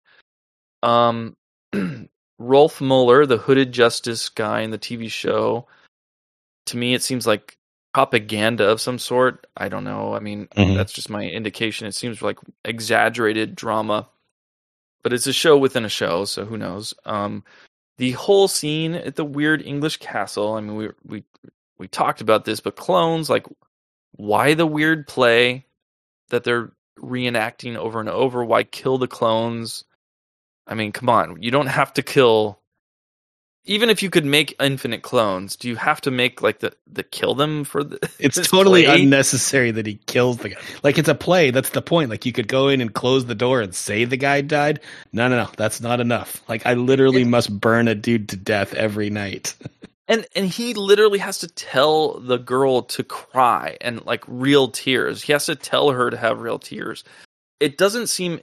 Rolf Mueller, the hooded justice guy in the TV show. To me, it seems like propaganda of some sort. I don't know. That's just my indication. It seems like exaggerated drama, but it's a show within a show, so who knows? The whole scene at the weird English castle. We talked about this, but clones, like, why the weird play that they're reenacting over and over? Why kill the clones? Come on. You don't have to kill. Even if you could make infinite clones, do you have to make like the kill them for the? It's totally unnecessary that he kills the guy. Like it's a play. That's the point. Like you could go in and close the door and say the guy died. No. That's not enough. Like I literally must burn a dude to death every night. And he literally has to tell the girl to cry and like real tears. He has to tell her to have real tears. It doesn't seem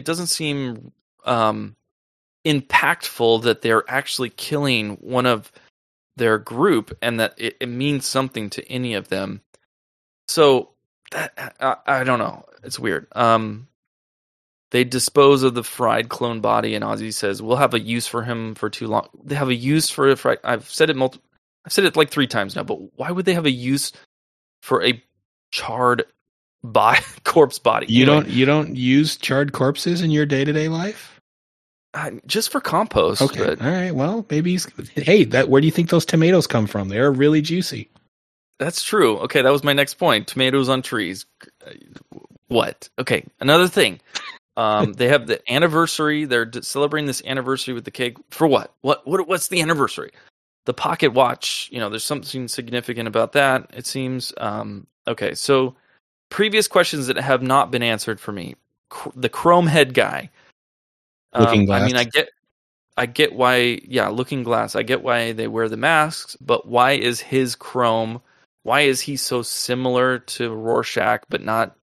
impactful that they're actually killing one of their group and that it means something to any of them. So that I don't know. It's weird. They dispose of the fried clone body, and Ozzy says, "We'll have a use for him for too long." They have a use for a fried. I've said it like 3 times now, but why would they have a use for a charred corpse body? You don't use charred corpses in your day-to-day life? Just for compost. Okay. But, all right. Well, maybe. Hey, where do you think those tomatoes come from? They're really juicy. That's true. Okay, that was my next point. Tomatoes on trees. What? Okay, another thing. They have the anniversary. They're celebrating this anniversary with the cake. For what? What's the anniversary? The pocket watch. There's something significant about that, it seems. Okay, so previous questions that have not been answered for me. The chrome head guy. Looking Glass. I get why. Yeah, Looking Glass. I get why they wear the masks, but why is his chrome? Why is he so similar to Rorschach, but not?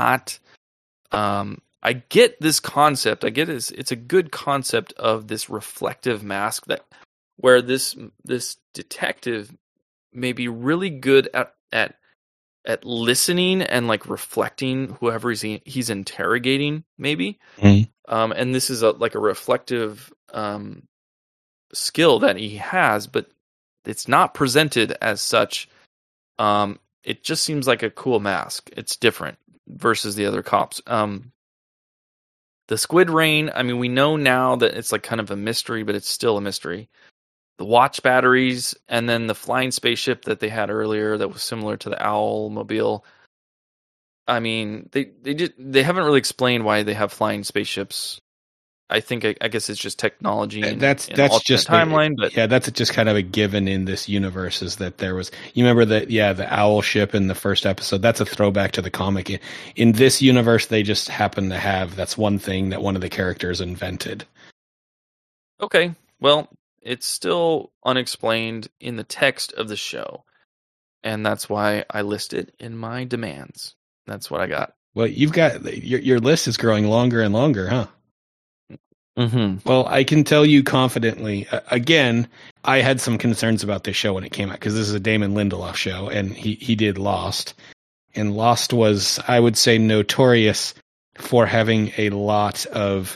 I get this concept. I get it's a good concept of this reflective mask where this detective may be really good at at listening and like reflecting whoever he's interrogating, maybe. Mhm. And this is a reflective skill that he has, but it's not presented as such. It just seems like a cool mask. It's different versus the other cops. The Squid Rain, I mean, we know now that it's like kind of a mystery, but it's still a mystery. The watch batteries, and then the flying spaceship that they had earlier that was similar to the Owl Mobile. I mean, they haven't really explained why they have flying spaceships. I think I guess it's just technology. That's just timeline, but yeah, that's just kind of a given in this universe. Is that there was, you remember that? Yeah, the owl ship in the first episode. That's a throwback to the comic. In this universe, they just happen to have. That's one thing that one of the characters invented. Okay, well, it's still unexplained in the text of the show, and that's why I list it in my demands. That's what I got. Well, you've got your list is growing longer and longer, huh? Mm-hmm. Well, I can tell you confidently, again, I had some concerns about this show when it came out, because this is a Damon Lindelof show, and he did Lost. And Lost was, I would say, notorious for having a lot of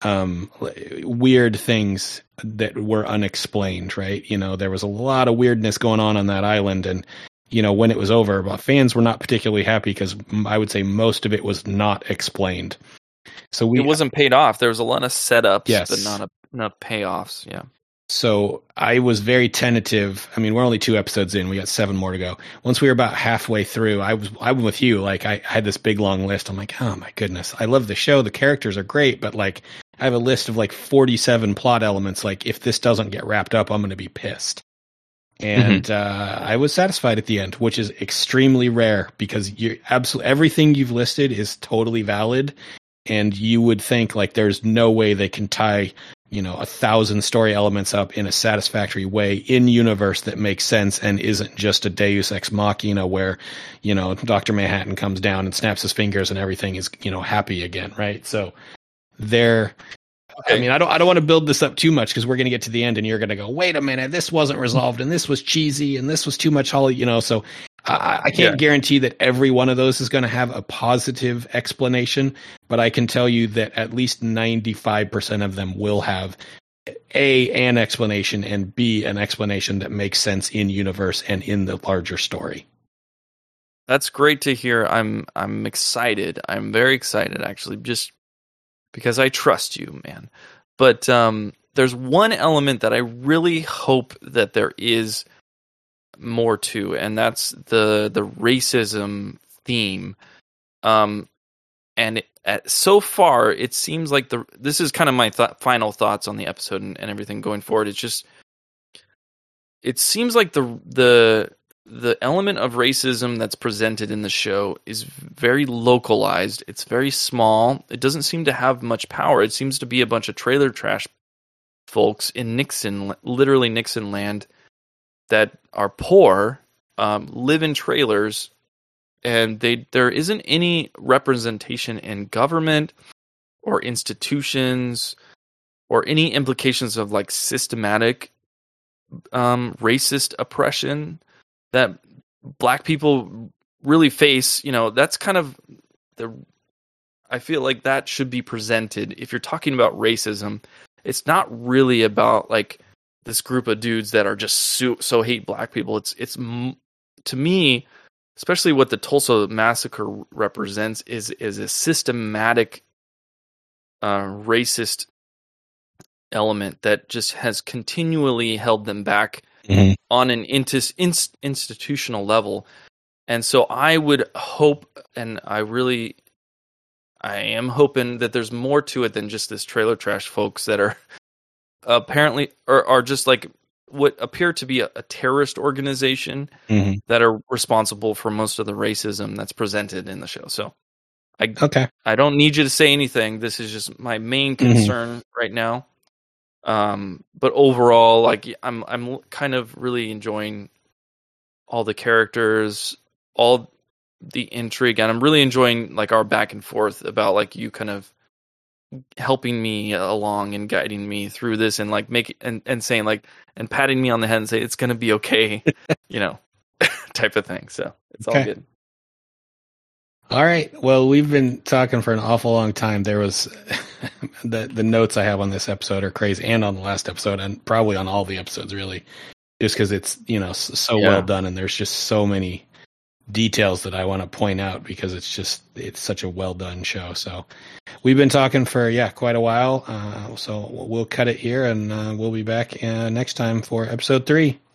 weird things that were unexplained, right? You know, there was a lot of weirdness going on that island, and, you know, when it was over, fans were not particularly happy because I would say most of it was not explained. So it wasn't paid off. There was a lot of setups, yes, but not payoffs. Yeah. So I was very tentative. I mean, we're only 2 episodes in. We got 7 more to go. Once we were about halfway through, I was with you. Like, I had this big long list. I'm like, oh my goodness, I love the show. The characters are great, but like, I have a list of like 47 plot elements. Like, if this doesn't get wrapped up, I'm going to be pissed. And I was satisfied at the end, which is extremely rare, because you absolutely everything you've listed is totally valid. And you would think like there's no way they can tie, you know, 1,000 story elements up in a satisfactory way in universe that makes sense and isn't just a Deus Ex Machina where, you know, Dr. Manhattan comes down and snaps his fingers and everything is, you know, happy again, right? So there. Okay. I mean, I don't want to build this up too much, because we're going to get to the end and you're going to go, wait a minute, this wasn't resolved and this was cheesy and this was too much Holly, you know. So I can't guarantee that every one of those is going to have a positive explanation, but I can tell you that at least 95% of them will have an explanation, and B, an explanation that makes sense in universe and in the larger story. That's great to hear. I'm excited. I'm very excited, actually, just because I trust you, man. But there's one element that I really hope that there is more to, and that's the racism theme. And so far, it seems like this is kind of my final thoughts on the episode and everything going forward. It's just, it seems like the element of racism that's presented in the show is very localized. It's very small. It doesn't seem to have much power. It seems to be a bunch of trailer trash folks in literally Nixon land, that are poor, live in trailers, and there isn't any representation in government or institutions or any implications of like systematic racist oppression that Black people really face. You know, that's kind of I feel like that should be presented. If you're talking about racism, it's not really about like this group of dudes that are just so hate Black people. It's to me, especially what the Tulsa massacre represents, is a systematic racist element that just has continually held them back on an institutional level. And so I would hope, and I am hoping that there's more to it than just this trailer trash folks that are apparently are just like what appear to be a terrorist organization that are responsible for most of the racism that's presented in the show. So I don't need you to say anything. This is just my main concern right now. But overall, like I'm kind of really enjoying all the characters, all the intrigue, and I'm really enjoying like our back and forth about like you kind of helping me along and guiding me through this, and like and saying like, and patting me on the head and say it's going to be okay, you know, type of thing. So it's all good. All right. Well, we've been talking for an awful long time. There was the notes I have on this episode are crazy, and on the last episode, and probably on all the episodes, really, just because it's so well done, and there's just so many details that I want to point out because it's such a well done show. So we've been talking for quite a while. So we'll cut it here, and we'll be back next time for episode 3.